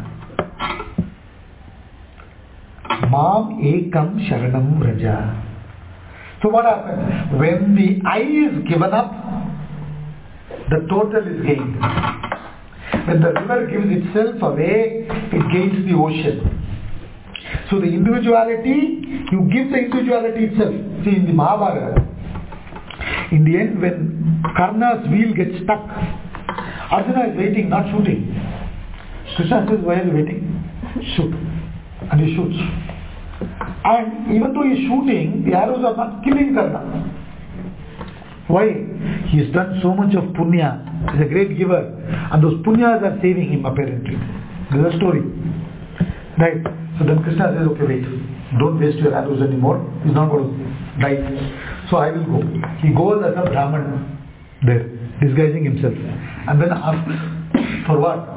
Mam Ekam Sharanam Raja. So what happens? When the I is given up, the total is gained. When the river gives itself away, it gains the ocean. So the individuality, you give the individuality itself. See, in the Mahabharata, in the end, when Karna's wheel gets stuck, Arjuna is waiting, not shooting. Krishna says, why are you waiting? Shoot. And he shoots. And even though he is shooting, the arrows are not killing Karna. Why? He has done so much of punya. He is a great giver. And those punyas are saving him apparently. This is a story. Right? So then Krishna says, okay, wait. Don't waste your arrows anymore. He's not going to die. So I will go. He goes as a Brahman there, disguising himself. And then asks, for what?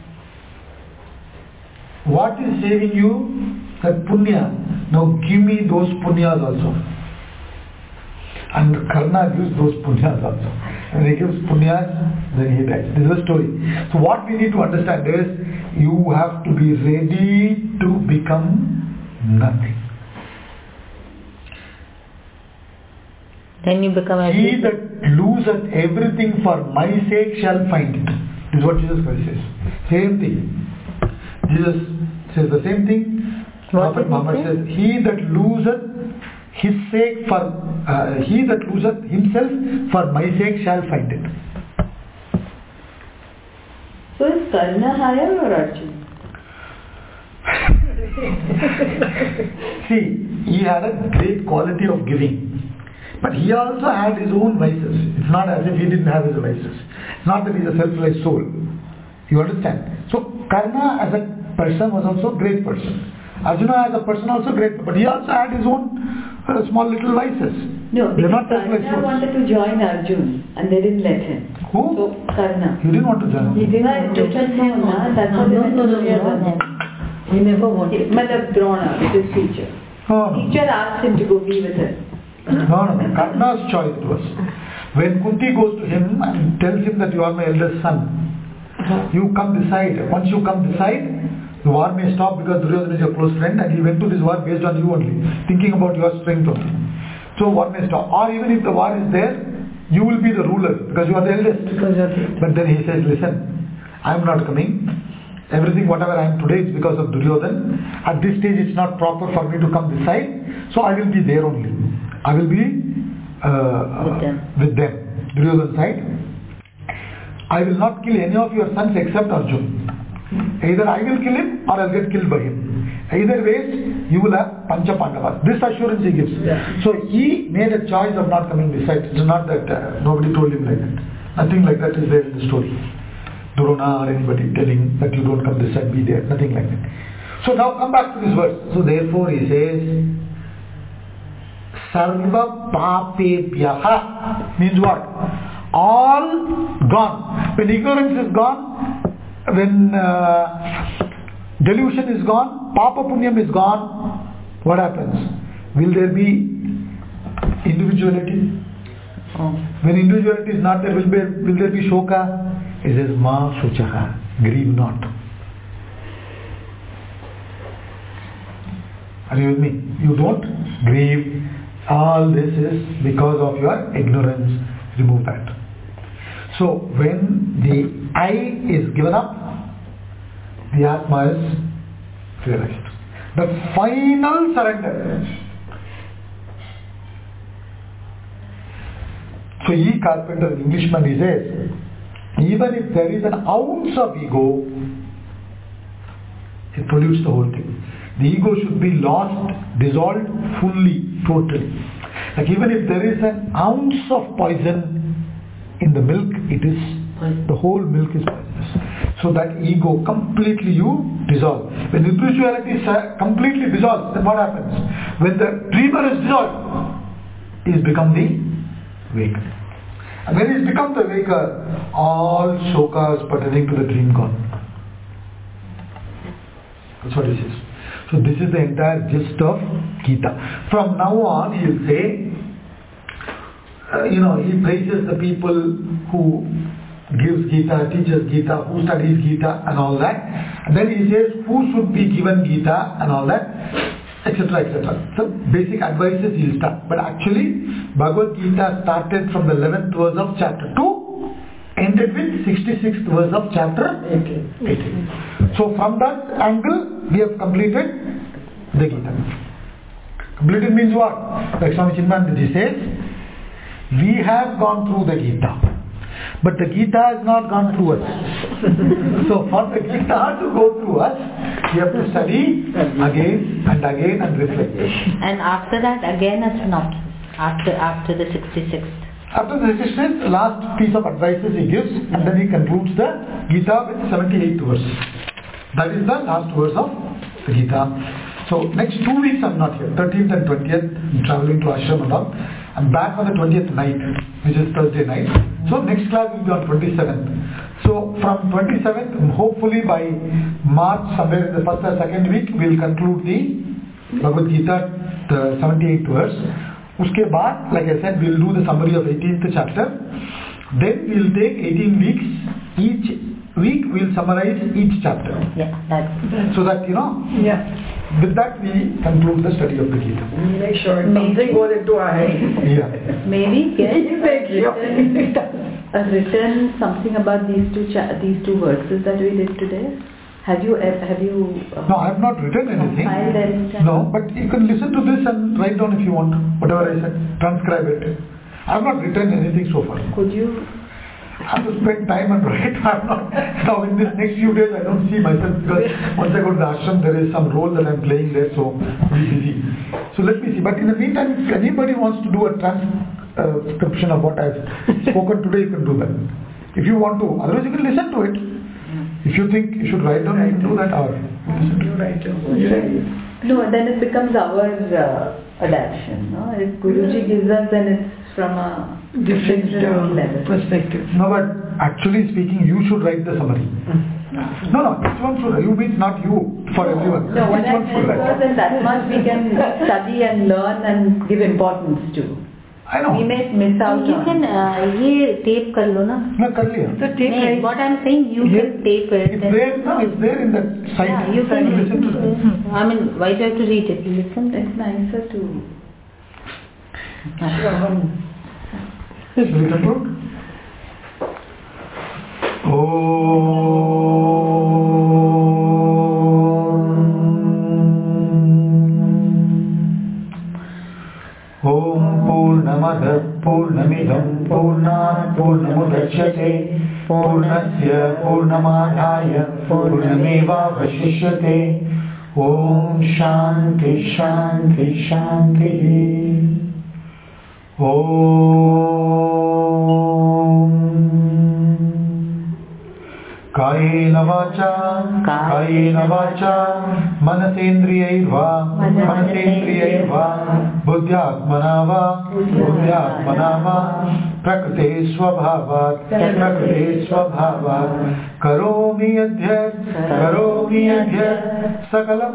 What is saving you? That punya. Now give me those punyas also. And Karna gives those punyas also. And he gives punyas, then he dies. This is a story. So what we need to understand is, you have to be ready to become nothing. Then you become He that loseth everything for my sake shall find it. This is what Jesus Christ says. Same thing. Jesus says the same thing. Prophet Muhammad says, he that loseth his sake for he that loseth himself for my sake shall find it. So is Karna higher or Arjuna? See, he had a great quality of giving, but he also had his own vices. It's not as if he didn't have his vices. It's not that he's a self-realized soul. You understand? So Karna as a person was also a great person. Arjuna as a person also great, but he also had his own small little vices. No, they're not Karna wanted to join Arjuna and they didn't let him. Who? So Karna. He didn't want to join. He didn't want to. That's what No. He never wanted. Madam Drona, his teacher. No. Teacher asked him to go be with him. No. Karna's choice it was. When Kunti goes to him and tells him that you are my eldest son, you come decide. Once you come decide, the war may stop because Duryodhana is your close friend and he went to this war based on you only, thinking about your strength only. So war may stop. Or even if the war is there, you will be the ruler because you are the eldest. But then he says, listen, I am not coming. Everything whatever I am today is because of Duryodhana. At this stage it's not proper for me to come this side. So I will be there only. I will be with them. Duryodhana side. I will not kill any of your sons except Arjuna. Either I will kill him or I'll get killed by him. Either ways, you will have Pancha Pandavas. This assurance he gives. Yeah. So he made a choice of not coming this side. It's not that nobody told him like that. Nothing like that is there in the story. Drona or anybody telling that you don't come this side, be there, nothing like that. So now come back to this verse. So therefore he says, Sarva Papebhyaha means what? All gone. When ignorance is gone, when delusion is gone, Papa Punyam is gone, what happens? Will there be individuality? When individuality is not there, will there be shoka? It says, Ma Shuchaha, grieve not. Are you with me? You don't grieve. All this is because of your ignorance. Remove that. So when the I is given up, the Atma is realized. The final surrender. So E. Carpenter, an Englishman, he says, even if there is an ounce of ego, it pollutes the whole thing. The ego should be lost, dissolved fully, totally. Like even if there is an ounce of poison in the milk, it is, the whole milk is poisonous. So that ego completely you dissolve. When individuality is completely dissolved, then what happens? When the dreamer is dissolved, he has become the waker. And when he has become the waker, all shokas pertaining to the dream gone. That's what he says. So this is the entire gist of Gita. From now on, he will say, he praises the people who gives Gita, teaches Gita, who studies Gita and all that. And then he says who should be given Gita and all that, etc., etc. So basic advices he will start. But actually, Bhagavad Gita started from the 11th verse of chapter 2, ended with 66th verse of chapter 18. So from that angle, we have completed the Gita. Completed means what? Like Swami Chinmayanandaji says, we have gone through the Gita, but the Gita has not gone through us. So for the Gita to go through us, we have to study again and reflect. And after that, again a synopsis. After the 66th. After the 66th, the last piece of advices he gives, and then he concludes the Gita with 78th verse. That is the last verse of the Gita. So next 2 weeks I'm not here, 13th and 20th, I'm traveling to Ashram and all. I'm back on the 20th night, which is Thursday night. So next class will be on 27th. So from 27th, hopefully by March, somewhere in the first or second week, we'll conclude the Bhagavad Gita, the 78th verse. Uske baad, like I said, we'll do the summary of 18th chapter. Then we'll take 18 weeks. Each week we'll summarize each chapter. Yeah, that's so that with that we conclude the study of the Gita. Make sure something goes into our head. Yeah. Maybe get a written something about these two verses that we did today. Have you? No, I have not written anything. Filed anything? No, but you can listen to this and write down if you want. Whatever I said, transcribe it. I have not written anything so far. Could you? I have to spend time and write. I have not. Now in this next few days I don't see myself because once I go to the ashram there is some role that I am playing there, so I'll be busy. So let me see. But in the meantime, if anybody wants to do a transcription of what I have spoken today, you can do that. If you want to. Otherwise you can listen to it. If you think you should write down, you can do that, or No, then it becomes our adaptation. No? If Guruji gives us, then it's from a different level. perspective. No, but actually speaking, you should write the summary. No, each one should. You means not you, for everyone. No, what each I one should meant was write. that that much we can study and learn and give importance to. I know. We may miss out you on. can ये tape कर लो ना. मैं कर लिया. So take नहीं, what I'm saying, you can tape it. It's there. No, it's there in the site. Yeah, you can listen to it. I mean, why do you have to read it? Listen. It's nicer to. Yes, we conclude. Om Purnamadah Purnamidam Purnat Purnamudachyate Purnasya Purnamadaya Purnameva Vashishyate. Om Shanti Shanti Shanti. Om कायेन वाचा मनसेन्द्रियैर्वा बुद्ध्यात्मना वा प्रकृते स्वभावात् करोमि यद्यत् सकलं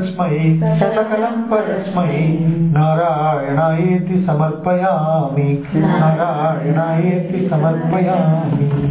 परस्मै नारायणायेति समर्पयामि